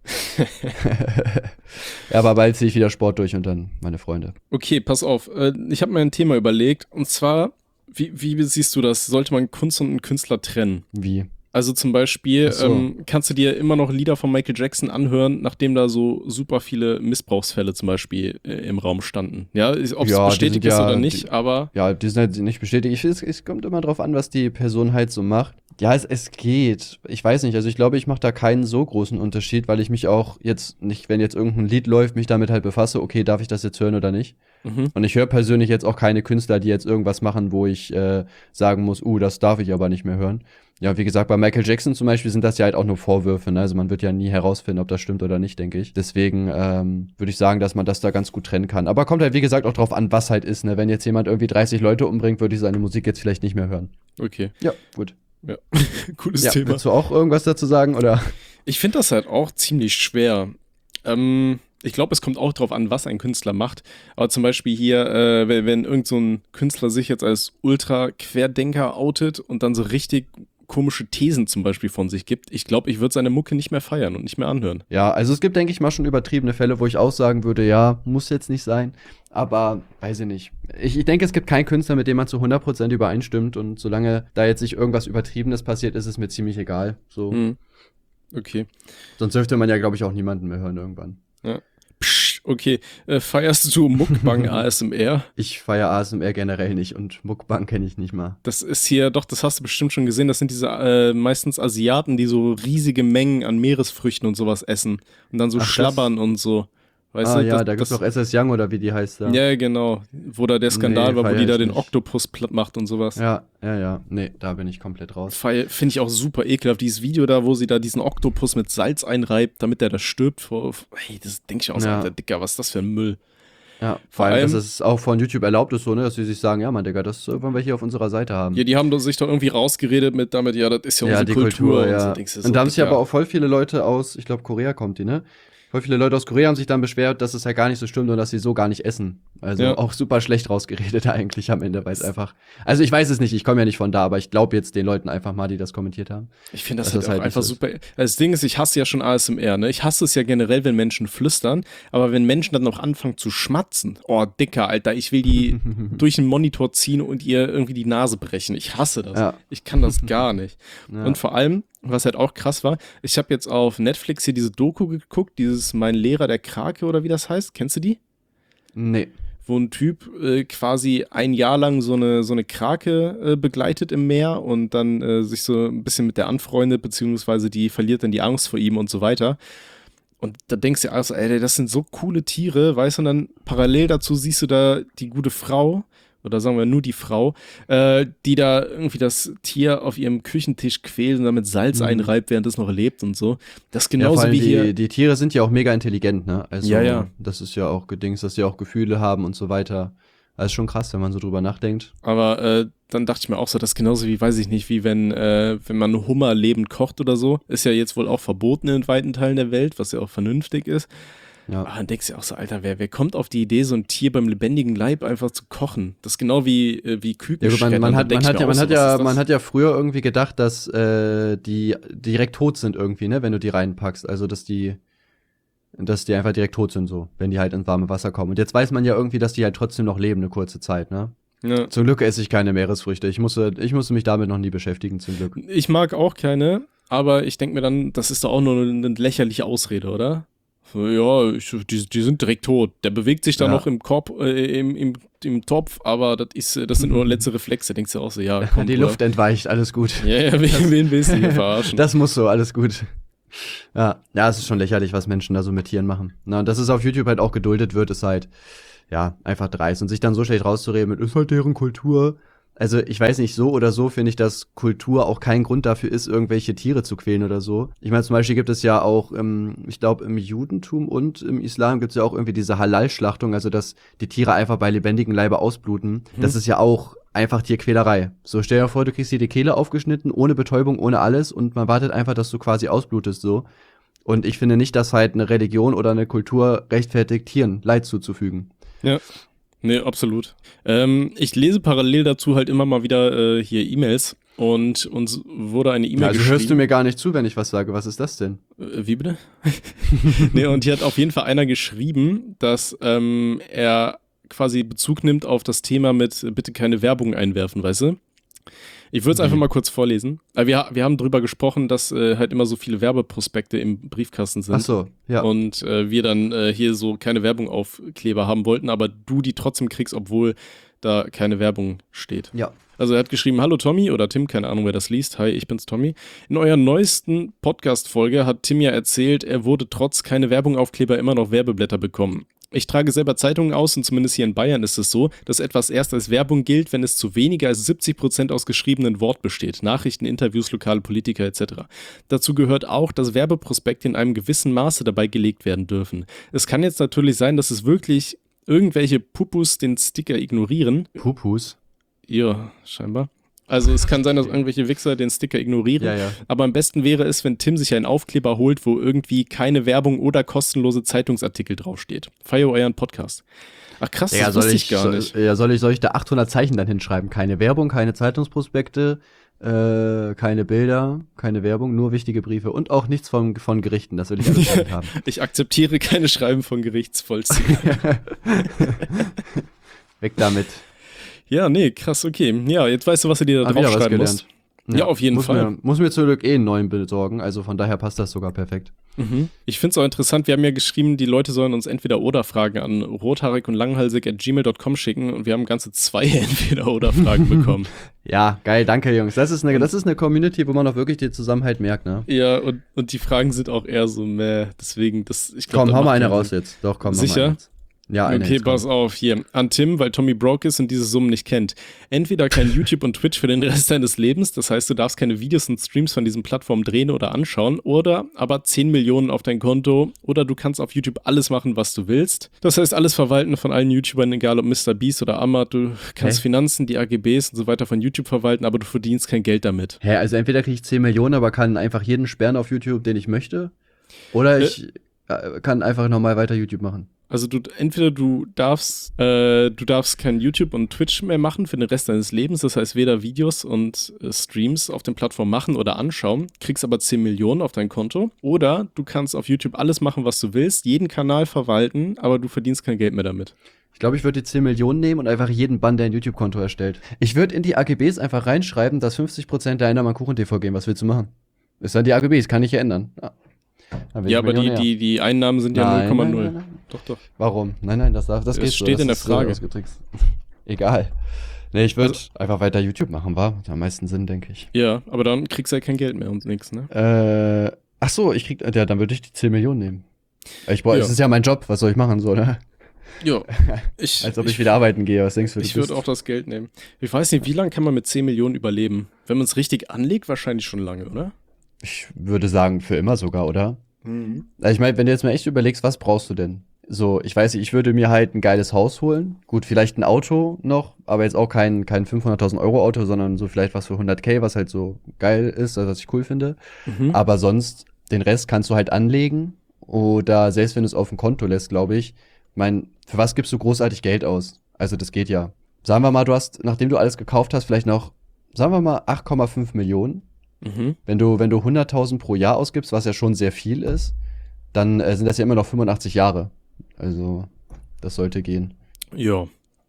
Ja, aber bald ziehe ich wieder Sport durch und dann meine Freunde. Okay, pass auf. Äh, Ich habe mir ein Thema überlegt. Und zwar, wie, wie siehst du das? Sollte man Kunst und einen Künstler trennen? Wie? Also zum Beispiel, Ach so. ähm, kannst du dir immer noch Lieder von Michael Jackson anhören, nachdem da so super viele Missbrauchsfälle zum Beispiel äh, im Raum standen. Ja, ob es Ja, die bestätigt sind ist ja- oder nicht, die- aber Ja, die sind halt nicht bestätigt. Ich, es, es kommt immer drauf an, was die Person halt so macht. Ja, es, es geht. Ich weiß nicht. Also ich glaube, ich mache da keinen so großen Unterschied, weil ich mich auch jetzt nicht, wenn jetzt irgendein Lied läuft, mich damit halt befasse, okay, darf ich das jetzt hören oder nicht? mhm. Und ich höre persönlich jetzt auch keine Künstler, die jetzt irgendwas machen, wo ich äh, sagen muss, uh, das darf ich aber nicht mehr hören. Ja, wie gesagt, bei Michael Jackson zum Beispiel sind das ja halt auch nur Vorwürfe, ne? Also man wird ja nie herausfinden, ob das stimmt oder nicht, denke ich. Deswegen ähm, würde ich sagen, dass man das da ganz gut trennen kann. Aber kommt halt, wie gesagt, auch drauf an, was halt ist, ne? Wenn jetzt jemand irgendwie dreißig Leute umbringt, würde ich seine Musik jetzt vielleicht nicht mehr hören. Okay. Ja, gut. Ja. Cooles Ja, Thema. willst du auch irgendwas dazu sagen, oder? Ich finde das halt auch ziemlich schwer. Ähm, ich glaube, es kommt auch drauf an, was ein Künstler macht. Aber zum Beispiel hier, äh, wenn, wenn irgend so ein Künstler sich jetzt als Ultra-Querdenker outet und dann so richtig komische Thesen zum Beispiel von sich gibt, ich glaube, ich würde seine Mucke nicht mehr feiern und nicht mehr anhören. Ja, also es gibt, denke ich mal, schon übertriebene Fälle, wo ich auch sagen würde, ja, muss jetzt nicht sein. Aber weiß ich nicht. Ich, ich denke, es gibt keinen Künstler, mit dem man zu hundert Prozent übereinstimmt. Und solange da jetzt nicht irgendwas Übertriebenes passiert, ist es mir ziemlich egal. So. Hm. Okay. Sonst dürfte man ja, glaube ich, auch niemanden mehr hören irgendwann. Psch, okay. Äh, feierst du Muckbang A S M R? Ich feiere A S M R generell nicht und Mukbang kenne ich nicht mal. Das ist hier, doch, das hast du bestimmt schon gesehen, das sind diese äh, meistens Asiaten, die so riesige Mengen an Meeresfrüchten und sowas essen und dann so Ach, das- schlabbern und so. Weißt ah du, ja, das, da gibt es das, doch S S Young oder wie die heißt da. Ja, genau. Wo da der Skandal Nee, war, wo feier die da ich den nicht. Oktopus platt macht und sowas. Ja, ja, ja. Nee, da bin ich komplett raus. Finde ich auch super ekelhaft. Dieses Video da, wo sie da diesen Oktopus mit Salz einreibt, damit der da stirbt. Vor, hey, das denke ich auch so, Ja. Alter, Dicker, was ist das für ein Müll? Ja, Vor vor allem, dass allem- es auch von YouTube erlaubt ist, so, ne, dass sie sich sagen, ja, Mann, Digga, das äh, wollen wir hier auf unserer Seite haben. Ja, die haben doch sich doch irgendwie rausgeredet mit damit, ja, das ist ja, Ja, unsere die Kultur. Kultur, und ja. so, Und, denkst du so, da haben sich Dicker. aber auch voll viele Leute aus, ich glaube, Korea kommt die, ne? Voll viele Leute aus Korea haben sich dann beschwert, dass es ja gar nicht so stimmt und dass sie so gar nicht essen. Also Ja. auch super schlecht rausgeredet eigentlich am Ende, weil es einfach. Also ich weiß es nicht, ich komme ja nicht von da, aber ich glaube jetzt den Leuten einfach mal, die das kommentiert haben. Ich finde das dass halt das auch halt einfach nicht so super. Das Ding ist, ich hasse ja schon A S M R, ne? Ich hasse es ja generell, wenn Menschen flüstern, aber wenn Menschen dann noch anfangen zu schmatzen, oh, Dicker, Alter, ich will die durch den Monitor ziehen und ihr irgendwie die Nase brechen. Ich hasse das. Ja. Ich kann das gar nicht. Ja. Und vor allem, was halt auch krass war, ich habe jetzt auf Netflix hier diese Doku geguckt, dieses Mein Lehrer der Krake oder wie das heißt. Kennst du die? Nee. Wo ein Typ äh, quasi ein Jahr lang so eine, so eine Krake äh, begleitet im Meer und dann äh, sich so ein bisschen mit der anfreundet, beziehungsweise die verliert dann die Angst vor ihm und so weiter. Und da denkst du also, ey, das sind so coole Tiere, weißt du, und dann parallel dazu siehst du da die gute Frau, oder sagen wir nur die Frau, äh, die da irgendwie das Tier auf ihrem Küchentisch quält und damit Salz Mhm. einreibt, während es noch lebt und so. Das ist Ja, genauso vor allem wie die, hier. die Tiere sind ja auch mega intelligent, ne? Also Ja, ja. das ist ja auch gedings, dass sie auch Gefühle haben und so weiter. Das ist schon krass, wenn man so drüber nachdenkt. Aber äh, dann dachte ich mir auch so, das ist genauso wie, weiß ich nicht, wie wenn, äh, wenn man Hummer lebend kocht oder so. Ist ja jetzt wohl auch verboten in weiten Teilen der Welt, was ja auch vernünftig ist. Ja. Ah, dann denkst du auch so, Alter, wer, wer kommt auf die Idee, so ein Tier beim lebendigen Leib einfach zu kochen? Das ist genau wie, äh, wie Küken. Ja, gut, man, man, hat, man, hat ja, man, hat ja, man hat ja früher irgendwie gedacht, dass äh, die direkt tot sind irgendwie, ne, wenn du die reinpackst. Also, dass die dass die einfach direkt tot sind, so, wenn die halt ins warme Wasser kommen. Und jetzt weiß man ja irgendwie, dass die halt trotzdem noch leben, eine kurze Zeit, ne? Ja. Zum Glück esse ich keine Meeresfrüchte. Ich musste, ich musste mich damit noch nie beschäftigen, zum Glück. Ich mag auch keine, aber ich denke mir dann, das ist doch auch nur eine lächerliche Ausrede, oder? Ja, ich, die, die sind direkt tot. Der bewegt sich da ja. noch im Korb, äh, im, im, im Topf, aber das ist, das sind nur letzte Reflexe. Denkst du auch so, ja, komm, die Luft entweicht, alles gut. Ja, ja, wen, wen willst du hier verarschen? Das muss so, alles gut. Ja, ja, es ist schon lächerlich, was Menschen da so mit Tieren machen. Na, und dass es auf YouTube halt auch geduldet wird, ist halt, ja, einfach dreist. Und sich dann so schlecht rauszureden mit, ist halt deren Kultur. Also, ich weiß nicht, so oder so finde ich, dass Kultur auch kein Grund dafür ist, irgendwelche Tiere zu quälen oder so. Ich meine, zum Beispiel gibt es ja auch, ähm, ich glaube, im Judentum und im Islam gibt es ja auch irgendwie diese Halal-Schlachtung, also dass die Tiere einfach bei lebendigem Leibe ausbluten. Hm. Das ist ja auch einfach Tierquälerei. So, stell dir vor, du kriegst dir die Kehle aufgeschnitten, ohne Betäubung, ohne alles und man wartet einfach, dass du quasi ausblutest, so. Und ich finde nicht, dass halt eine Religion oder eine Kultur rechtfertigt, Tieren Leid zuzufügen. Ja. Nee, absolut. Ähm, ich lese parallel dazu halt immer mal wieder äh, hier E-Mails und uns wurde eine E-Mail ja, also geschrieben. Hörst du mir gar nicht zu, wenn ich was sage. Was ist das denn? Äh, wie bitte? Nee, und hier hat auf jeden Fall einer geschrieben, dass ähm, er quasi Bezug nimmt auf das Thema mit bitte keine Werbung einwerfen, weißt du? Ich würde es einfach mal kurz vorlesen. Wir, wir haben drüber gesprochen, dass äh, halt immer so viele Werbeprospekte im Briefkasten sind. Ach so, ja. Und äh, wir dann äh, hier so keine Werbung auf Kleber haben wollten, aber du die trotzdem kriegst, obwohl da keine Werbung steht. Ja. Also er hat geschrieben, hallo Tommy oder Tim, keine Ahnung, wer das liest. Hi, ich bin's Tommy. In eurer neuesten Podcast-Folge hat Tim ja erzählt, er wurde trotz keine Werbung auf Kleber immer noch Werbeblätter bekommen. Ich trage selber Zeitungen aus und zumindest hier in Bayern ist es so, dass etwas erst als Werbung gilt, wenn es zu weniger als siebzig Prozent aus geschriebenen Wort besteht. Nachrichten, Interviews, lokale Politiker et cetera. Dazu gehört auch, dass Werbeprospekte in einem gewissen Maße dabei gelegt werden dürfen. Es kann jetzt natürlich sein, dass es wirklich irgendwelche Pupus den Sticker ignorieren. Pupus? Ja, scheinbar. Also es kann sein, dass irgendwelche Wichser den Sticker ignorieren, ja, ja. aber am besten wäre es, wenn Tim sich einen Aufkleber holt, wo irgendwie keine Werbung oder kostenlose Zeitungsartikel draufsteht. Feier euren Podcast. Ach krass, ja, das wusste ich, ich gar soll, nicht. Ja, soll ich, soll ich da achthundert Zeichen dann hinschreiben? Keine Werbung, keine Zeitungsprospekte, äh, keine Bilder, keine Werbung, nur wichtige Briefe und auch nichts von, von Gerichten, das will ich alles haben. Ich akzeptiere keine Schreiben von Gerichtsvollziehern. Weg damit. Ja, nee, krass, okay. Ja, jetzt weißt du, was du dir da draufschreiben musst. Ja, ja, auf jeden muss Fall. Mir, muss mir zum Glück eh einen neuen besorgen, also von daher passt das sogar perfekt. Mhm. Ich finde es auch interessant, wir haben ja geschrieben, die Leute sollen uns Entweder-Oder-Fragen an rothaarig und langhalsig at gmail dot com schicken und wir haben ganze zwei Entweder-Oder-Fragen bekommen. Ja, geil, danke Jungs. Das ist eine, das ist eine Community, wo man auch wirklich den Zusammenhalt merkt, ne? Ja, und, und die Fragen sind auch eher so, meh, deswegen, das, ich glaube. Komm, hau mal eine raus jetzt. Doch, komm, sicher? Hau mal jetzt. Ja, eine okay, pass auf, hier. An Tim, weil Tommy broke ist und diese Summen nicht kennt. Entweder kein YouTube und Twitch für den Rest deines Lebens, das heißt, du darfst keine Videos und Streams von diesen Plattformen drehen oder anschauen, oder aber zehn Millionen auf dein Konto, oder du kannst auf YouTube alles machen, was du willst. Das heißt, alles verwalten von allen YouTubern, egal ob Mister Beast oder Amat, du kannst Hä? Finanzen, die A G Bs und so weiter von YouTube verwalten, aber du verdienst kein Geld damit. Hä, also entweder kriege ich zehn Millionen, aber kann einfach jeden sperren auf YouTube, den ich möchte, oder ich äh, kann einfach nochmal weiter YouTube machen. Also du, entweder du darfst, äh, du darfst kein YouTube und Twitch mehr machen für den Rest deines Lebens, das heißt weder Videos und äh, Streams auf den Plattformen machen oder anschauen, kriegst aber zehn Millionen auf dein Konto, oder du kannst auf YouTube alles machen, was du willst, jeden Kanal verwalten, aber du verdienst kein Geld mehr damit. Ich glaube, ich würde die zehn Millionen nehmen und einfach jeden Bann, der ein YouTube-Konto erstellt. Ich würde in die A G Bs einfach reinschreiben, dass fünfzig Prozent der Einnahmen an Kuchen-T V gehen. Was willst du machen? Ist dann die A G Bs, kann ich ja ändern. Ja. Ja, aber die, die, die Einnahmen sind ja null Komma null. Doch, doch. Warum? Nein, nein, das, darf, das, das geht steht so. in der Frage. So Egal. Nee, ich würde also, einfach weiter YouTube machen, war? Hat am meisten Sinn, denke ich. Ja, aber dann kriegst du ja kein Geld mehr und nichts, ne? Äh, ach so, ich krieg, ja, dann würde ich die zehn Millionen nehmen. Ich brauch, ja. Das ist ja mein Job, was soll ich machen, so, ne? Ja. Ich, Als ob ich, ich wieder arbeiten gehe, was denkst du? Ich würde auch das Geld nehmen. Ich weiß nicht, wie lange kann man mit zehn Millionen überleben? Wenn man es richtig anlegt, wahrscheinlich schon lange, oder? Ich würde sagen, für immer sogar, oder? Mhm. Also ich meine, wenn du jetzt mal echt überlegst, was brauchst du denn? So, ich weiß nicht, ich würde mir halt ein geiles Haus holen. Gut, vielleicht ein Auto noch, aber jetzt auch kein, kein fünfhunderttausend Euro Auto, sondern so vielleicht was für hunderttausend, was halt so geil ist, also was ich cool finde. Mhm. Aber sonst, den Rest kannst du halt anlegen Oder selbst wenn du es auf dem Konto lässt, glaube ich, ich mein, für was gibst du großartig Geld aus? Also das geht ja. Sagen wir mal, du hast, nachdem du alles gekauft hast, vielleicht noch, sagen wir mal, acht Komma fünf Millionen. Mhm. Wenn du, wenn du hunderttausend pro Jahr ausgibst, was ja schon sehr viel ist, dann äh, sind das ja immer noch fünfundachtzig Jahre. Also, das sollte gehen. Ja.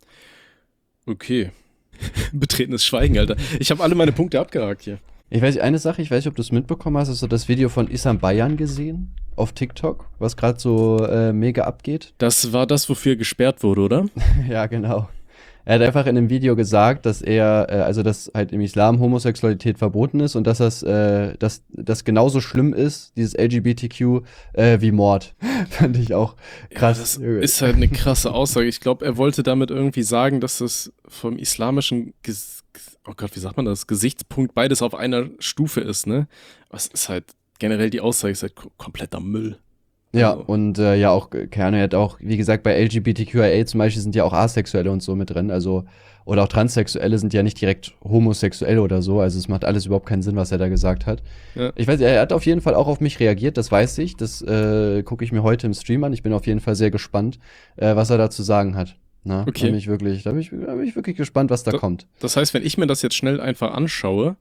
Okay. Betretenes Schweigen, Alter. Ich habe alle meine Punkte abgehakt hier. Ich weiß nicht, eine Sache, ich weiß nicht, ob du es mitbekommen hast, hast du das Video von Isam Bayan gesehen? Auf TikTok, was gerade so äh, mega abgeht? Das war das, wofür er gesperrt wurde, oder? Ja, genau. Er hat einfach in einem Video gesagt, dass er, äh, also dass halt im Islam Homosexualität verboten ist und dass das, äh, dass das genauso schlimm ist, dieses L G B T Q, äh, wie Mord. Fand ich auch krass. Ja, das ist halt eine krasse Aussage. Ich glaube, er wollte damit irgendwie sagen, dass das vom islamischen, Ges- oh Gott, wie sagt man das, Gesichtspunkt beides auf einer Stufe ist, ne? Was ist halt, generell die Aussage ist halt k- kompletter Müll. Ja, Also. und äh, ja, auch Keanu hat auch, wie gesagt, bei L G B T Q I A zum Beispiel sind ja auch Asexuelle und so mit drin, also, oder auch Transsexuelle sind ja nicht direkt homosexuell oder so, also es macht alles überhaupt keinen Sinn, was er da gesagt hat. Ja. Ich weiß, er hat auf jeden Fall auch auf mich reagiert, das weiß ich, das äh, gucke ich mir heute im Stream an, ich bin auf jeden Fall sehr gespannt, äh, was er da zu sagen hat. Na, Okay. Da bin ich wirklich, da bin ich, da bin ich wirklich gespannt, was da Da- kommt. Das heißt, wenn ich mir das jetzt schnell einfach anschaue,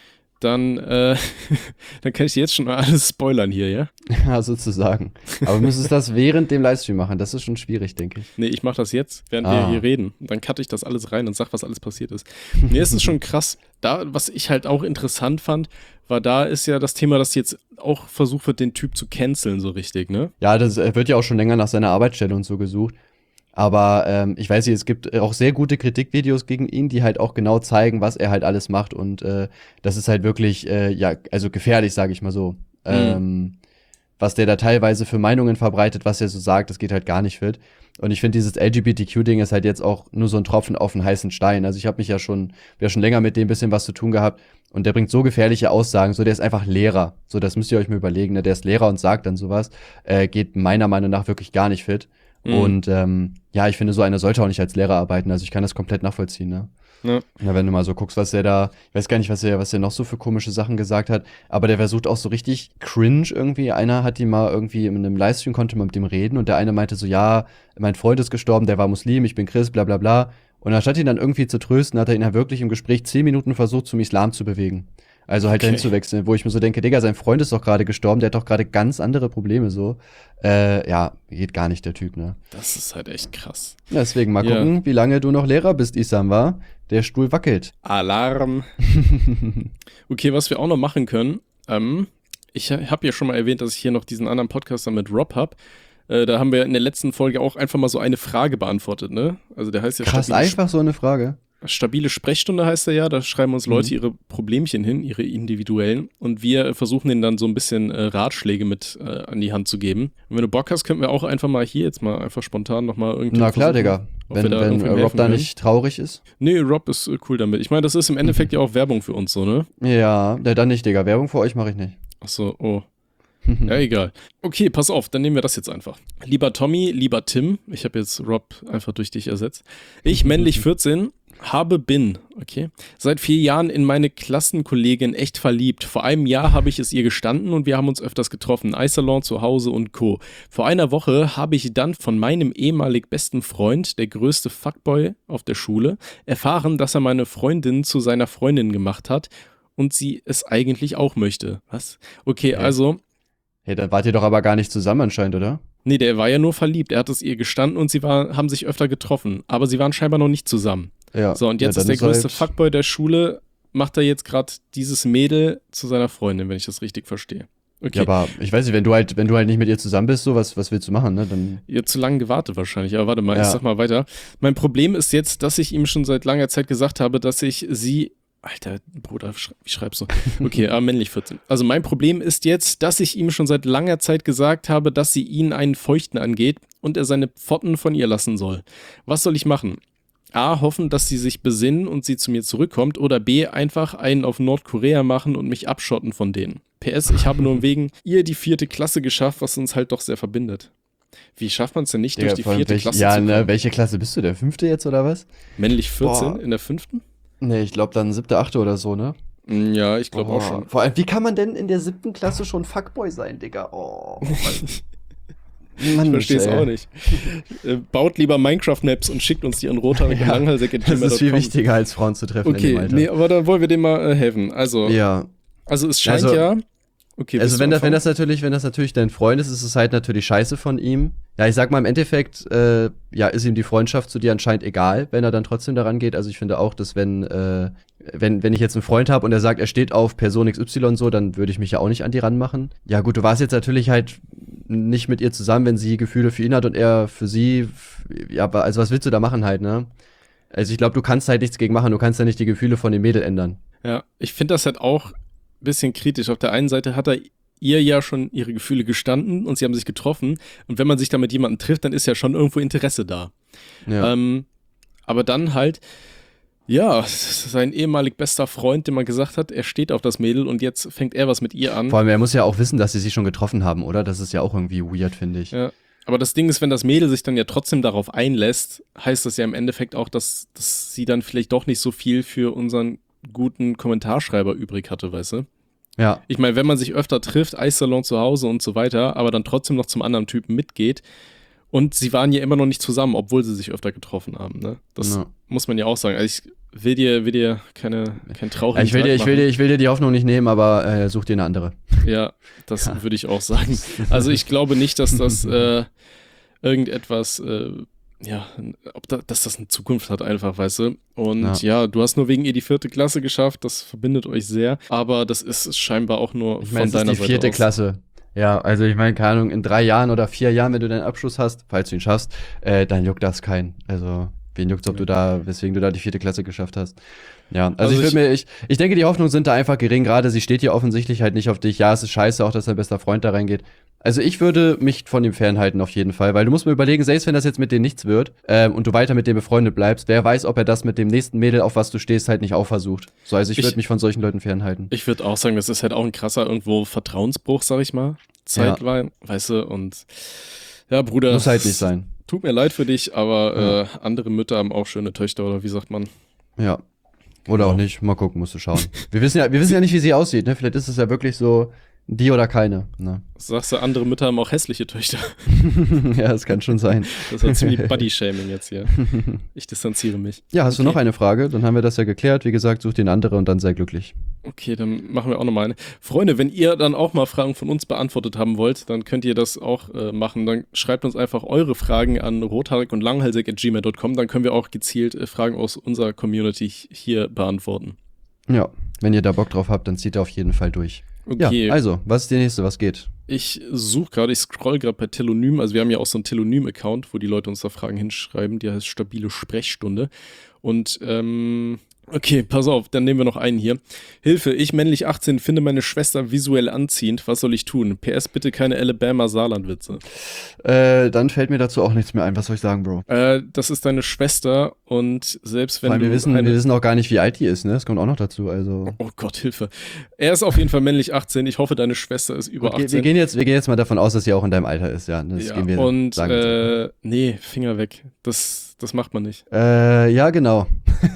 dann, äh, dann kann ich dir jetzt schon mal alles spoilern hier, ja? Ja, sozusagen. Aber du müsstest das während dem Livestream machen, das ist schon schwierig, denke ich. Nee, ich mache das jetzt, während Ah. wir hier reden. Dann cutte ich das alles rein und sag, was alles passiert ist. Mir ist es schon krass. Da, was ich halt auch interessant fand, war, da ist ja das Thema, dass jetzt auch versucht wird, den Typ zu canceln, so richtig, ne? Ja, das äh, wird ja auch schon länger nach seiner Arbeitsstelle und so gesucht. Aber ähm, ich weiß nicht, es gibt auch sehr gute Kritikvideos gegen ihn, die halt auch genau zeigen, was er halt alles macht. Und äh, das ist halt wirklich, äh, ja, also gefährlich, sage ich mal so. Mhm. Ähm, was der da teilweise für Meinungen verbreitet, was er so sagt, das geht halt gar nicht fit. Und ich finde, dieses L G B T Q-Ding ist halt jetzt auch nur so ein Tropfen auf einen heißen Stein. Also ich habe mich ja schon, ja schon länger mit dem bisschen was zu tun gehabt. Und der bringt so gefährliche Aussagen. So, der ist einfach Lehrer. So, das müsst ihr euch mal überlegen. Ne? Der ist Lehrer und sagt dann sowas. Äh, geht meiner Meinung nach wirklich gar nicht fit. Mhm. Und ähm, ja, ich finde, so einer sollte auch nicht als Lehrer arbeiten. Also ich kann das komplett nachvollziehen, ne? Ja. Ja, wenn du mal so guckst, was er da, ich weiß gar nicht, was er, was er noch so für komische Sachen gesagt hat, aber der versucht auch so richtig cringe irgendwie. Einer hat ihn mal irgendwie in einem Livestream, konnte man mit dem reden und der eine meinte so, ja, mein Freund ist gestorben, der war Muslim, ich bin Christ, bla bla bla. Und anstatt ihn dann irgendwie zu trösten, hat er ihn halt wirklich im Gespräch zehn Minuten versucht, zum Islam zu bewegen. Also halt Okay. dahin zu wechseln, wo ich mir so denke, Digga, sein Freund ist doch gerade gestorben, der hat doch gerade ganz andere Probleme so. Äh, ja, geht gar nicht, der Typ, ne? Das ist halt echt krass. Ja, deswegen mal Ja. gucken, wie lange du noch Lehrer bist, Isam, war. Der Stuhl wackelt. Alarm. Okay, was wir auch noch machen können, ähm, ich habe ja schon mal erwähnt, dass ich hier noch diesen anderen Podcaster mit Rob habe. Äh, da haben wir in der letzten Folge auch einfach mal so eine Frage beantwortet, ne? Also der heißt ja Krass, stabile, einfach so eine Frage. stabile Sprechstunde heißt er ja. Da schreiben uns Leute Mhm. ihre Problemchen hin, ihre individuellen. Und wir äh, versuchen denen dann so ein bisschen äh, Ratschläge mit äh, an die Hand zu geben. Und wenn du Bock hast, könnten wir auch einfach mal hier jetzt mal einfach spontan nochmal irgendwie Na klar, versuchen, Digga. ob Wenn, wir da wenn irgendwem äh, Rob helfen da können. nicht traurig ist. Nee, Rob ist äh, cool damit. Ich meine, das ist im Endeffekt ja auch Werbung für uns so, ne? Ja, ne, dann nicht, Digga. Werbung für euch mache ich nicht. Ach so, oh. Ja, egal. Okay, pass auf, dann nehmen wir das jetzt einfach. Lieber Tommy, lieber Tim, ich habe jetzt Rob einfach durch dich ersetzt. Ich, männlich vierzehn, habe bin, okay, seit vier Jahren in meine Klassenkollegin echt verliebt. Vor einem Jahr habe ich es ihr gestanden und wir haben uns öfters getroffen. Eissalon, zu Hause und Co. Vor einer Woche habe ich dann von meinem ehemalig besten Freund, der größte Fuckboy auf der Schule, erfahren, dass er meine Freundin zu seiner Freundin gemacht hat und sie es eigentlich auch möchte. Was? Okay, Ja. also... Hey, dann wart ihr doch aber gar nicht zusammen anscheinend, oder? Nee, der war ja nur verliebt. Er hat es ihr gestanden und sie war, haben sich öfter getroffen. Aber sie waren scheinbar noch nicht zusammen. Ja. So, und jetzt ja, ist der dann größte halt- Fuckboy der Schule, macht er jetzt gerade dieses Mädel zu seiner Freundin, wenn ich das richtig verstehe. Okay, Ja, aber ich weiß nicht, wenn du halt, wenn du halt nicht mit ihr zusammen bist, so, was, was willst du machen, ne? Dann. ihr habt zu lange gewartet wahrscheinlich. Aber warte mal, ich Ja. sag mal weiter. Mein Problem ist jetzt, dass ich ihm schon seit langer Zeit gesagt habe, dass ich sie... Alter, Bruder, sch- wie schreibst du? Okay, ah, männlich vierzehn. Also mein Problem ist jetzt, dass ich ihm schon seit langer Zeit gesagt habe, dass sie ihn einen Feuchten angeht und er seine Pfoten von ihr lassen soll. Was soll ich machen? A, hoffen, dass sie sich besinnen und sie zu mir zurückkommt oder B, einfach einen auf Nordkorea machen und mich abschotten von denen. P S, ich habe nur wegen ihr die vierte Klasse geschafft, was uns halt doch sehr verbindet. Wie schafft man es denn nicht, Digga, durch die vor allem vierte welch- Klasse Ja, zu kommen? ne, welche Klasse bist du? Der fünfte jetzt oder was? Männlich vierzehn Boah. in der fünften? Nee, ich glaube dann siebte, achte oder so, ne? Mm, Ja, ich glaube auch Oh. schon. Vor allem, wie kann man denn in der siebten Klasse schon Fuckboy sein, Digga? Oh. ich verstehe es auch nicht. Äh, baut lieber Minecraft-Maps und schickt uns die an rothaarig und langhalsig at gmail punkt com. Das ist viel wichtiger, als Frauen zu treffen okay, in dem Alter. Nee, aber dann wollen wir dem mal äh, helfen. Also, ja. also es scheint also, ja... Okay, also wenn das, wenn das natürlich, wenn das natürlich dein Freund ist, ist es halt natürlich scheiße von ihm. Ja, ich sag mal im Endeffekt, äh, ja, ist ihm die Freundschaft zu dir anscheinend egal, wenn er dann trotzdem daran geht. Also ich finde auch, dass wenn, äh, wenn, wenn ich jetzt einen Freund habe und er sagt, er steht auf Person X Y so, dann würde ich mich ja auch nicht an die ranmachen. Ja gut, du warst jetzt natürlich halt nicht mit ihr zusammen, wenn sie Gefühle für ihn hat und er für sie. Ja, aber also was willst du da machen halt, ne? Also ich glaube, du kannst halt nichts gegen machen. Du kannst ja nicht die Gefühle von dem Mädel ändern. Ja, ich finde das halt auch bisschen kritisch. Auf der einen Seite hat er ihr ja schon ihre Gefühle gestanden und sie haben sich getroffen. Und wenn man sich da mit jemandem trifft, dann ist ja schon irgendwo Interesse da. Ja. Ähm, aber dann halt, ja, sein ehemalig bester Freund, dem man gesagt hat, er steht auf das Mädel und jetzt fängt er was mit ihr an. Vor allem, er muss ja auch wissen, dass sie sich schon getroffen haben, oder? Das ist ja auch irgendwie weird, finde ich. Ja. Aber das Ding ist, wenn das Mädel sich dann ja trotzdem darauf einlässt, heißt das ja im Endeffekt auch, dass, dass sie dann vielleicht doch nicht so viel für unseren guten Kommentarschreiber übrig hatte, weißt du? Ja. Ich meine, wenn man sich öfter trifft, Eissalon zu Hause und so weiter, aber dann trotzdem noch zum anderen Typen mitgeht und sie waren ja immer noch nicht zusammen, obwohl sie sich öfter getroffen haben, ne? Das ja. muss man ja auch sagen. Also ich will dir, will dir keine, kein traurigen ich will dir, ich will dir, ich will dir die Hoffnung nicht nehmen, aber äh, such dir eine andere. Ja, das ja. würde ich auch sagen. Also ich glaube nicht, dass das äh, irgendetwas äh, ja, ob da, dass das eine Zukunft hat einfach, weißt du. Und ja. ja, du hast nur wegen ihr die vierte Klasse geschafft, das verbindet euch sehr, aber das ist scheinbar auch nur ich mein, von deiner Seite aus. Ich meine, die vierte Klasse. Ja, also ich meine, keine Ahnung, in drei Jahren oder vier Jahren, wenn du deinen Abschluss hast, falls du ihn schaffst, äh, dann juckt das keinen. Also, wen juckt's, ob ja. du da, weswegen du da die vierte Klasse geschafft hast. Ja, also, also ich würde mir, ich, ich denke, die Hoffnungen sind da einfach gering, gerade sie steht hier offensichtlich halt nicht auf dich. Ja, es ist scheiße auch, dass dein bester Freund da reingeht. Also ich würde mich von ihm fernhalten auf jeden Fall, weil du musst mir überlegen, selbst wenn das jetzt mit dir nichts wird ähm, und du weiter mit dem befreundet bleibst, wer weiß, ob er das mit dem nächsten Mädel, auf was du stehst, halt nicht auch versucht. So, also ich würde mich von solchen Leuten fernhalten. Ich würde auch sagen, das ist halt auch ein krasser irgendwo Vertrauensbruch, sag ich mal, zeitweise, ja. weißt du, und ja, Bruder. Muss halt nicht sein. Tut mir leid für dich, aber ja. äh, andere Mütter haben auch schöne Töchter, oder wie sagt man? Ja. Oder genau. auch nicht, mal gucken, musst du schauen. wir wissen ja, wir wissen ja nicht, wie sie aussieht, ne? Vielleicht ist es ja wirklich so, die oder keine. Ne? Sagst du, andere Mütter haben auch hässliche Töchter. Ja, das kann schon sein. Das ist ziemlich Body-Shaming jetzt hier. Ich distanziere mich. Ja, hast okay. du noch eine Frage? Dann haben wir das ja geklärt. Wie gesagt, such dir eine andere und dann sei glücklich. Okay, dann machen wir auch nochmal eine. Freunde, wenn ihr dann auch mal Fragen von uns beantwortet haben wollt, dann könnt ihr das auch äh, machen. Dann schreibt uns einfach eure Fragen an rothaarig und langhalsig at gmail punkt com. Dann können wir auch gezielt äh, Fragen aus unserer Community hier beantworten. Ja, wenn ihr da Bock drauf habt, dann zieht ihr auf jeden Fall durch. Okay. Ja, also, was ist die nächste? Was geht? Ich suche gerade, ich scroll gerade per Telonym, also wir haben ja auch so einen Telonym-Account, wo die Leute uns da Fragen hinschreiben, die heißt stabile Sprechstunde. Und, ähm, okay, pass auf, dann nehmen wir noch einen hier. Hilfe, ich männlich achtzehn, finde meine Schwester visuell anziehend, was soll ich tun? P S, bitte keine Alabama-Saarland-Witze. Äh, dann fällt mir dazu auch nichts mehr ein, was soll ich sagen, Bro? Äh, das ist deine Schwester und selbst wenn Vor allem, du wir wissen, eine... wir wissen auch gar nicht, wie alt die ist, ne? Das kommt auch noch dazu, also... Oh Gott, Hilfe. Er ist auf jeden Fall männlich achtzehn, ich hoffe, deine Schwester ist über okay, achtzehn. Wir gehen, jetzt, wir gehen jetzt mal davon aus, dass sie auch in deinem Alter ist, ja. Das ja gehen wir und, sagen äh, nee, Finger weg. Das, das macht man nicht. Äh, ja, genau.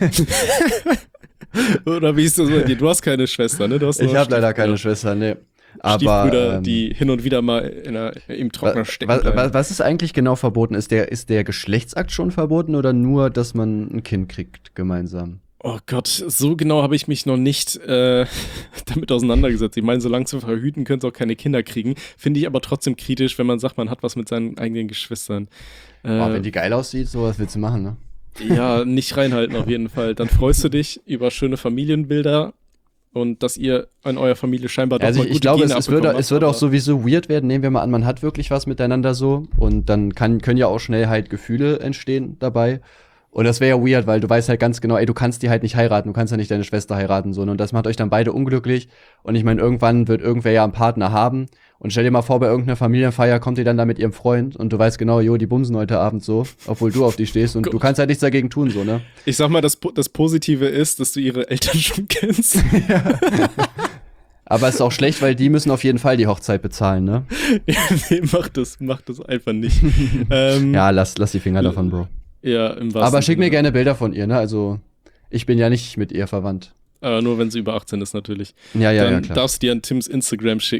Oder wie ist das bei dir? Du hast keine Schwester, ne? Du hast ich habe leider keine Schwester, ne. Aber, Stiefbrüder, ähm, die hin und wieder mal in einer, im Trockner stecken was, bleiben. Was, was ist eigentlich genau verboten? Ist der, ist der Geschlechtsakt schon verboten oder nur, dass man ein Kind kriegt gemeinsam? Oh Gott, so genau habe ich mich noch nicht äh, damit auseinandergesetzt. Ich meine, solange zu verhüten, können sie auch keine Kinder kriegen. Finde ich aber trotzdem kritisch, wenn man sagt, man hat was mit seinen eigenen Geschwistern. Äh, oh, wenn die geil aussieht, so was willst du machen, ne? Ja, nicht reinhalten auf jeden Fall. Dann freust du dich über schöne Familienbilder und dass ihr in eurer Familie scheinbar doch also mal ich, gute ich glaube, Gene es, es würde, habt, es würde auch sowieso weird werden. Nehmen wir mal an, man hat wirklich was miteinander so und dann kann, können ja auch schnell halt Gefühle entstehen dabei. Und das wäre ja weird, weil du weißt halt ganz genau, ey, du kannst die halt nicht heiraten, du kannst ja nicht deine Schwester heiraten, so, ne? Und das macht euch dann beide unglücklich. Und ich meine, irgendwann wird irgendwer ja einen Partner haben. Und stell dir mal vor, bei irgendeiner Familienfeier kommt die dann da mit ihrem Freund und du weißt genau, jo, die bumsen heute Abend so, obwohl du auf die stehst und du kannst halt nichts dagegen tun, so, ne? Ich sag mal, das, das Positive ist, dass du ihre Eltern schon kennst. Ja. Aber es ist auch schlecht, weil die müssen auf jeden Fall die Hochzeit bezahlen, ne? Ja, nee, mach das, mach das einfach nicht. ähm, ja, lass, lass die Finger davon, Bro. Ja, im wahrsten Aber schick mir Sinne. gerne Bilder von ihr, ne? Also, ich bin ja nicht mit ihr verwandt. Aber nur wenn sie über achtzehn ist, natürlich. Ja, ja, Dann ja, klar. darfst du dir an Tims Instagram schicken.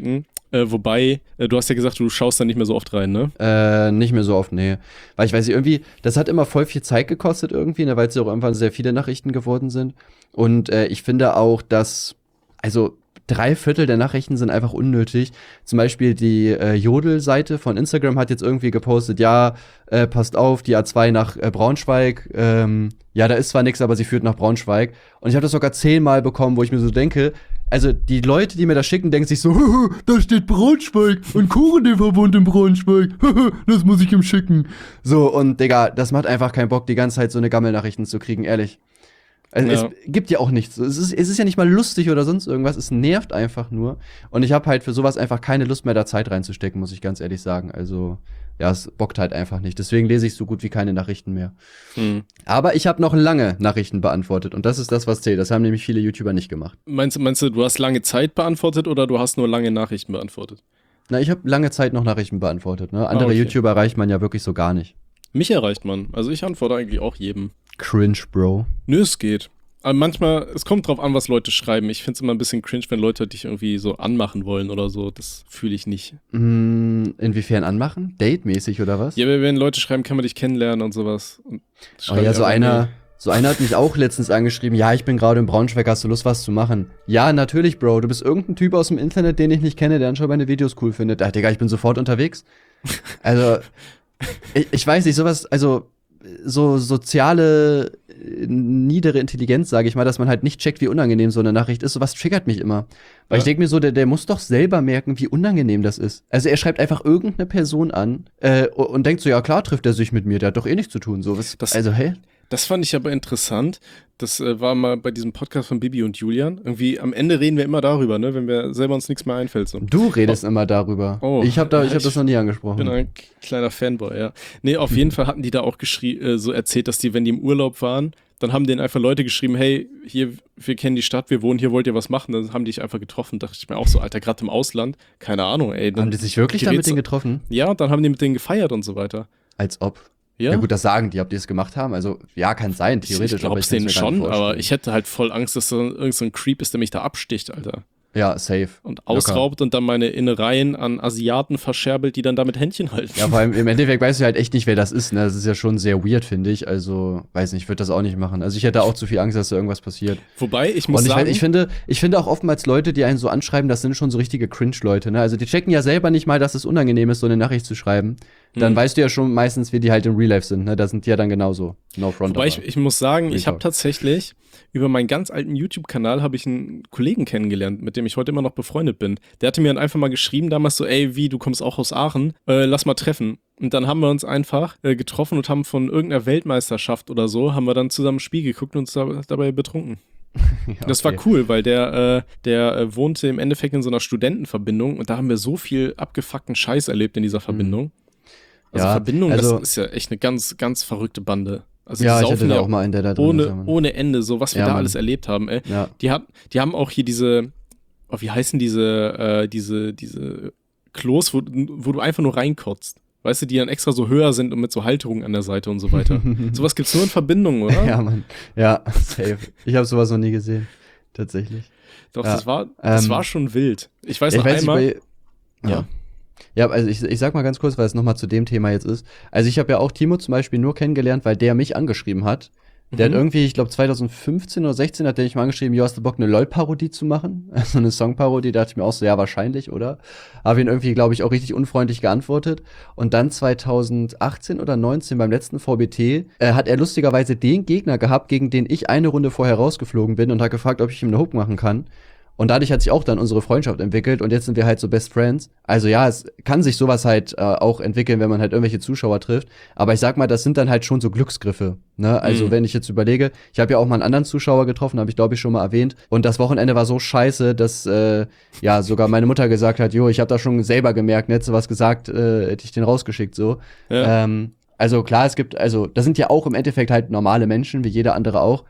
Äh, wobei, äh, du hast ja gesagt, du schaust da nicht mehr so oft rein, ne? Äh, nicht mehr so oft, nee. Weil ich weiß nicht, irgendwie, das hat immer voll viel Zeit gekostet irgendwie, ne, weil es ja auch irgendwann sehr viele Nachrichten geworden sind. Und äh, ich finde auch, dass, also drei Viertel der Nachrichten sind einfach unnötig. Zum Beispiel die äh, Jodel-Seite von Instagram hat jetzt irgendwie gepostet, ja, äh, passt auf, die A zwei nach äh, Braunschweig, ähm, ja, da ist zwar nichts, aber sie führt nach Braunschweig. Und ich habe das sogar zehnmal bekommen, wo ich mir so denke, also die Leute, die mir das schicken, denken sich so, da steht Braunschweig und Kuchendefer wohnt in Braunschweig, das muss ich ihm schicken. So, und Digga, das macht einfach keinen Bock, die ganze Zeit so eine Gammelnachrichten zu kriegen, ehrlich. Also Ja. es gibt ja auch nichts. Es ist, es ist ja nicht mal lustig oder sonst irgendwas. Es nervt einfach nur. Und ich habe halt für sowas einfach keine Lust mehr, da Zeit reinzustecken, muss ich ganz ehrlich sagen. Also, ja, es bockt halt einfach nicht. Deswegen lese ich so gut wie keine Nachrichten mehr. Hm. Aber ich habe noch lange Nachrichten beantwortet. Und das ist das, was zählt. Das haben nämlich viele YouTuber nicht gemacht. Meinst, meinst du, du hast lange Zeit beantwortet oder du hast nur lange Nachrichten beantwortet? Na, ich habe lange Zeit noch Nachrichten beantwortet. Ne? Andere Ah, okay. YouTuber erreicht man ja wirklich so gar nicht. Mich erreicht man. Also ich antworte eigentlich auch jedem. Cringe, Bro. Nö, es geht. Aber manchmal, es kommt drauf an, was Leute schreiben. Ich finde es immer ein bisschen cringe, wenn Leute dich irgendwie so anmachen wollen oder so. Das fühle ich nicht. Hm, inwiefern anmachen? Date-mäßig oder was? Ja, aber wenn Leute schreiben, kann man dich kennenlernen und sowas. Und Oh ja, so einer, so einer hat mich auch letztens angeschrieben, ja, ich bin gerade in Braunschweig, hast du Lust, was zu machen? Ja, natürlich, Bro, du bist irgendein Typ aus dem Internet, den ich nicht kenne, der anscheinend meine Videos cool findet. Ach, Digga, ich bin sofort unterwegs. Also, ich, ich weiß nicht, sowas, also, so soziale, äh, niedere Intelligenz, sage ich mal, dass man halt nicht checkt, wie unangenehm so eine Nachricht ist, sowas triggert mich immer. Weil Ja. ich denke mir so, der, der muss doch selber merken, wie unangenehm das ist. Also er schreibt einfach irgendeine Person an äh, und denkt so, ja klar trifft er sich mit mir, der hat doch eh nichts zu tun. So, was, Das- also, hä? Das fand ich aber interessant. Das äh, war mal bei diesem Podcast von Bibi und Julian. Irgendwie am Ende reden wir immer darüber, ne, wenn wir selber uns nichts mehr einfällt. So. Du redest immer darüber. Oh, ich habe da, ich ja, hab das ich noch nie Ich angesprochen. bin ein kleiner Fanboy, ja. Nee, auf jeden Fall hatten die da auch geschrie äh, so erzählt, dass die, wenn die im Urlaub waren, dann haben denen einfach Leute geschrieben, hey, hier, wir kennen die Stadt, wir wohnen hier, wollt ihr was machen? Dann haben die dich einfach getroffen. Dachte ich mir auch so, Alter, gerade im Ausland, keine Ahnung, ey. Dann Haben die sich wirklich da mit gerät's- denen getroffen? Ja, und dann haben die mit denen gefeiert und so weiter. Als ob. Ja, Ja gut, das sagen die, ob die es gemacht haben. Also, ja, kann sein, ich, theoretisch. ich glaube es kann's denen mir gar nicht schon, aber vorstellen. ich hätte halt voll Angst, dass da irgend so ein Creep ist, der mich da absticht, Alter. Ja, safe. Und ausraubt und dann meine Innereien an Asiaten verscherbelt, die dann damit Händchen halten. Ja, vor allem im Endeffekt weißt du halt echt nicht, wer das ist. Ne? Das ist ja schon sehr weird, finde ich. Also, weiß nicht, ich würde das auch nicht machen. Also, ich hätte auch zu viel Angst, dass da irgendwas passiert. Wobei, ich muss Und ich, sagen, ich, finde, ich finde auch oftmals Leute, die einen so anschreiben, das sind schon so richtige Cringe-Leute. Ne? Also, die checken ja selber nicht mal, dass es unangenehm ist, so eine Nachricht zu schreiben. Dann Hm. weißt du ja schon meistens, wie die halt im Real Life sind. Ne? Da sind die ja dann genauso. No front. Wobei ich, aber. ich muss sagen, ich habe Talk. tatsächlich über meinen ganz alten YouTube-Kanal habe ich einen Kollegen kennengelernt, mit dem ich heute immer noch befreundet bin. Der hatte mir dann einfach mal geschrieben damals so, ey, wie, du kommst auch aus Aachen, äh, lass mal treffen. Und dann haben wir uns einfach äh, getroffen und haben von irgendeiner Weltmeisterschaft oder so, haben wir dann zusammen ein Spiel geguckt und uns da, dabei betrunken. Ja, Das war okay. cool, weil der, äh, der äh, wohnte im Endeffekt in so einer Studentenverbindung und da haben wir so viel abgefuckten Scheiß erlebt in dieser Verbindung. Also Ja, Verbindung, also- das ist ja echt eine ganz, ganz verrückte Bande. Also Ja, die ich hatte saufen da ja auch mal einen, der da drin ist, ohne, ja, Mann. ohne Ende, so was wir Ja, da Mann. alles erlebt haben, ey. Ja. Die, hat, die haben auch hier diese, oh, wie heißen diese, äh, diese, diese Klos, wo, wo du einfach nur reinkotzt. Weißt du, die dann extra so höher sind und mit so Halterungen an der Seite und so weiter. Sowas gibt's nur in Verbindung, oder? Ja, Mann. Ja, safe. Ich habe sowas noch nie gesehen. Tatsächlich. Doch, Ja. das war, das Ähm, war schon wild. Ich weiß Ja, noch ich weiß einmal. nicht, bei, ja. Ja. Ja, also ich, ich sag mal ganz kurz, weil es nochmal zu dem Thema jetzt ist. Also ich habe ja auch Timo zum Beispiel nur kennengelernt, weil der mich angeschrieben hat. Der Mhm. hat irgendwie, ich glaube zwanzig fünfzehn oder sechzehn hat der mich mal angeschrieben, jo, hast du Bock, eine LOL-Parodie zu machen? Also eine Song-Parodie, da dachte ich mir auch so, ja, wahrscheinlich, oder? Habe ihn irgendwie, glaube ich, auch richtig unfreundlich geantwortet. Und dann zwanzig achtzehn oder neunzehn beim letzten V B T äh, hat er lustigerweise den Gegner gehabt, gegen den ich eine Runde vorher rausgeflogen bin und hat gefragt, ob ich ihm eine Hook machen kann. Und dadurch hat sich auch dann unsere Freundschaft entwickelt und jetzt sind wir halt so Best Friends. Also ja, es kann sich sowas halt äh, auch entwickeln, wenn man halt irgendwelche Zuschauer trifft. Aber ich sag mal, das sind dann halt schon so Glücksgriffe. Ne? Also Mhm. wenn ich jetzt überlege, ich habe ja auch mal einen anderen Zuschauer getroffen, habe ich glaube ich schon mal erwähnt. Und das Wochenende war so scheiße, dass äh, ja sogar meine Mutter gesagt hat, jo, ich habe da schon selber gemerkt, ne, hättest du was gesagt, äh, hätte ich den rausgeschickt so. Ja. Ähm, also klar, es gibt, also das sind ja auch im Endeffekt halt normale Menschen, wie jeder andere auch.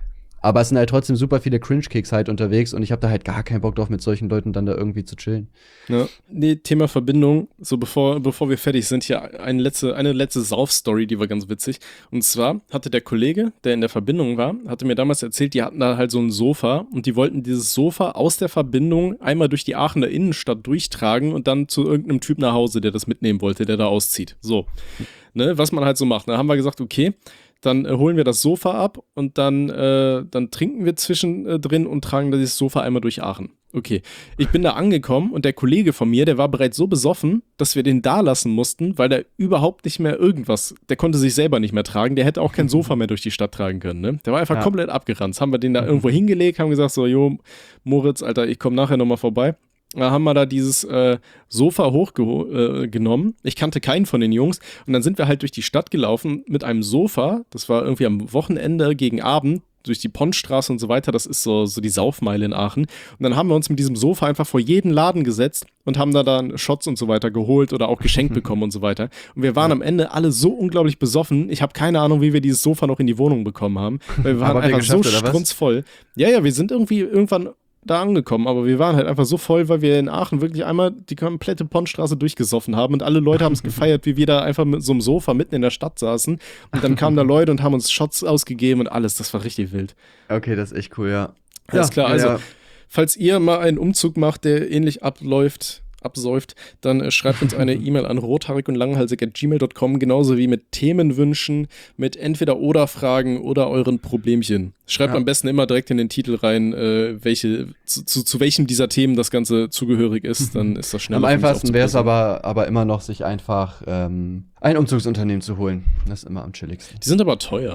Aber es sind halt trotzdem super viele Cringe-Kicks halt unterwegs und ich habe da halt gar keinen Bock drauf, mit solchen Leuten dann da irgendwie zu chillen. Ja. Nee, Thema Verbindung, so bevor, bevor wir fertig sind, hier eine letzte, eine letzte Sauf-Story, die war ganz witzig. Und zwar hatte der Kollege, der in der Verbindung war, hatte mir damals erzählt, die hatten da halt so ein Sofa und die wollten dieses Sofa aus der Verbindung einmal durch die Aachener Innenstadt durchtragen und dann zu irgendeinem Typ nach Hause, der das mitnehmen wollte, der da auszieht. So, ne, was man halt so macht. Da haben wir gesagt, okay, dann äh, holen wir das Sofa ab und dann, äh, dann trinken wir zwischendrin äh, und tragen dieses Sofa einmal durch Aachen. Okay, ich bin da angekommen und der Kollege von mir, der war bereits so besoffen, dass wir den da lassen mussten, weil der überhaupt nicht mehr irgendwas, der konnte sich selber nicht mehr tragen, der hätte auch kein Sofa mehr durch die Stadt tragen können, ne? Der war einfach ja. komplett abgeranzt. Haben wir den da irgendwo hingelegt, haben gesagt so, jo, Moritz, Alter, ich komme nachher nochmal vorbei. Da haben wir da dieses äh, Sofa hochgenommen. Äh, ich kannte keinen von den Jungs. Und dann sind wir halt durch die Stadt gelaufen mit einem Sofa. Das war irgendwie am Wochenende gegen Abend durch die Pontstraße und so weiter. Das ist so, so die Saufmeile in Aachen. Und dann haben wir uns mit diesem Sofa einfach vor jeden Laden gesetzt und haben da dann Shots und so weiter geholt oder auch geschenkt bekommen und so weiter. Und wir waren ja. am Ende alle so unglaublich besoffen. Ich habe keine Ahnung, wie wir dieses Sofa noch in die Wohnung bekommen haben. Weil wir waren einfach so strunzvoll. Ja, ja, wir sind irgendwie irgendwann da angekommen, aber wir waren halt einfach so voll, weil wir in Aachen wirklich einmal die komplette Pontstraße durchgesoffen haben und alle Leute haben es gefeiert, wie wir da einfach mit so einem Sofa mitten in der Stadt saßen und dann kamen da Leute und haben uns Shots ausgegeben und alles, das war richtig wild. Okay, das ist echt cool, ja. Alles ja, klar, also, ja. falls ihr mal einen Umzug macht, der ähnlich abläuft, absäuft, dann äh, schreibt uns eine E-Mail an rothaarig und langhalsig at gmail dot com, genauso wie mit Themenwünschen, mit Entweder-Oder-Fragen oder euren Problemchen. Schreibt ja. am besten immer direkt in den Titel rein, äh, welche, zu, zu, zu welchem dieser Themen das Ganze zugehörig ist, dann ist das schneller. Am einfachsten wäre es aber, aber immer noch, sich einfach ähm, ein Umzugsunternehmen zu holen. Das ist immer am chilligsten. Die sind aber teuer.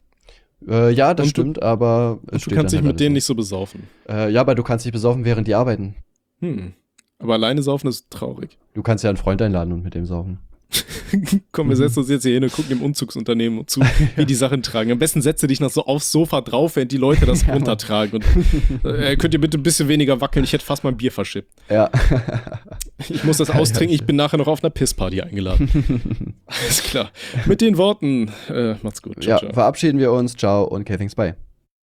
Äh, ja, das und stimmt, du, aber es steht Du kannst dich halt mit denen so. nicht so besaufen. Äh, ja, aber du kannst dich besaufen, während die arbeiten. Hm. Aber alleine saufen ist traurig. Du kannst ja einen Freund einladen und mit dem saufen. Komm, wir setzen uns jetzt hier hin und gucken dem Umzugsunternehmen zu, wie die Sachen tragen. Am besten setze dich noch so aufs Sofa drauf, während die Leute das ja, runtertragen. Und, äh, könnt ihr bitte ein bisschen weniger wackeln? Ich hätte fast mein Bier verschippt. Ja. Ich muss das austrinken, ich bin nachher noch auf einer Pissparty eingeladen. Alles klar. Mit den Worten, äh, macht's gut. Ciao, ja, ciao. Verabschieden wir uns. Ciao und K-Things, bye.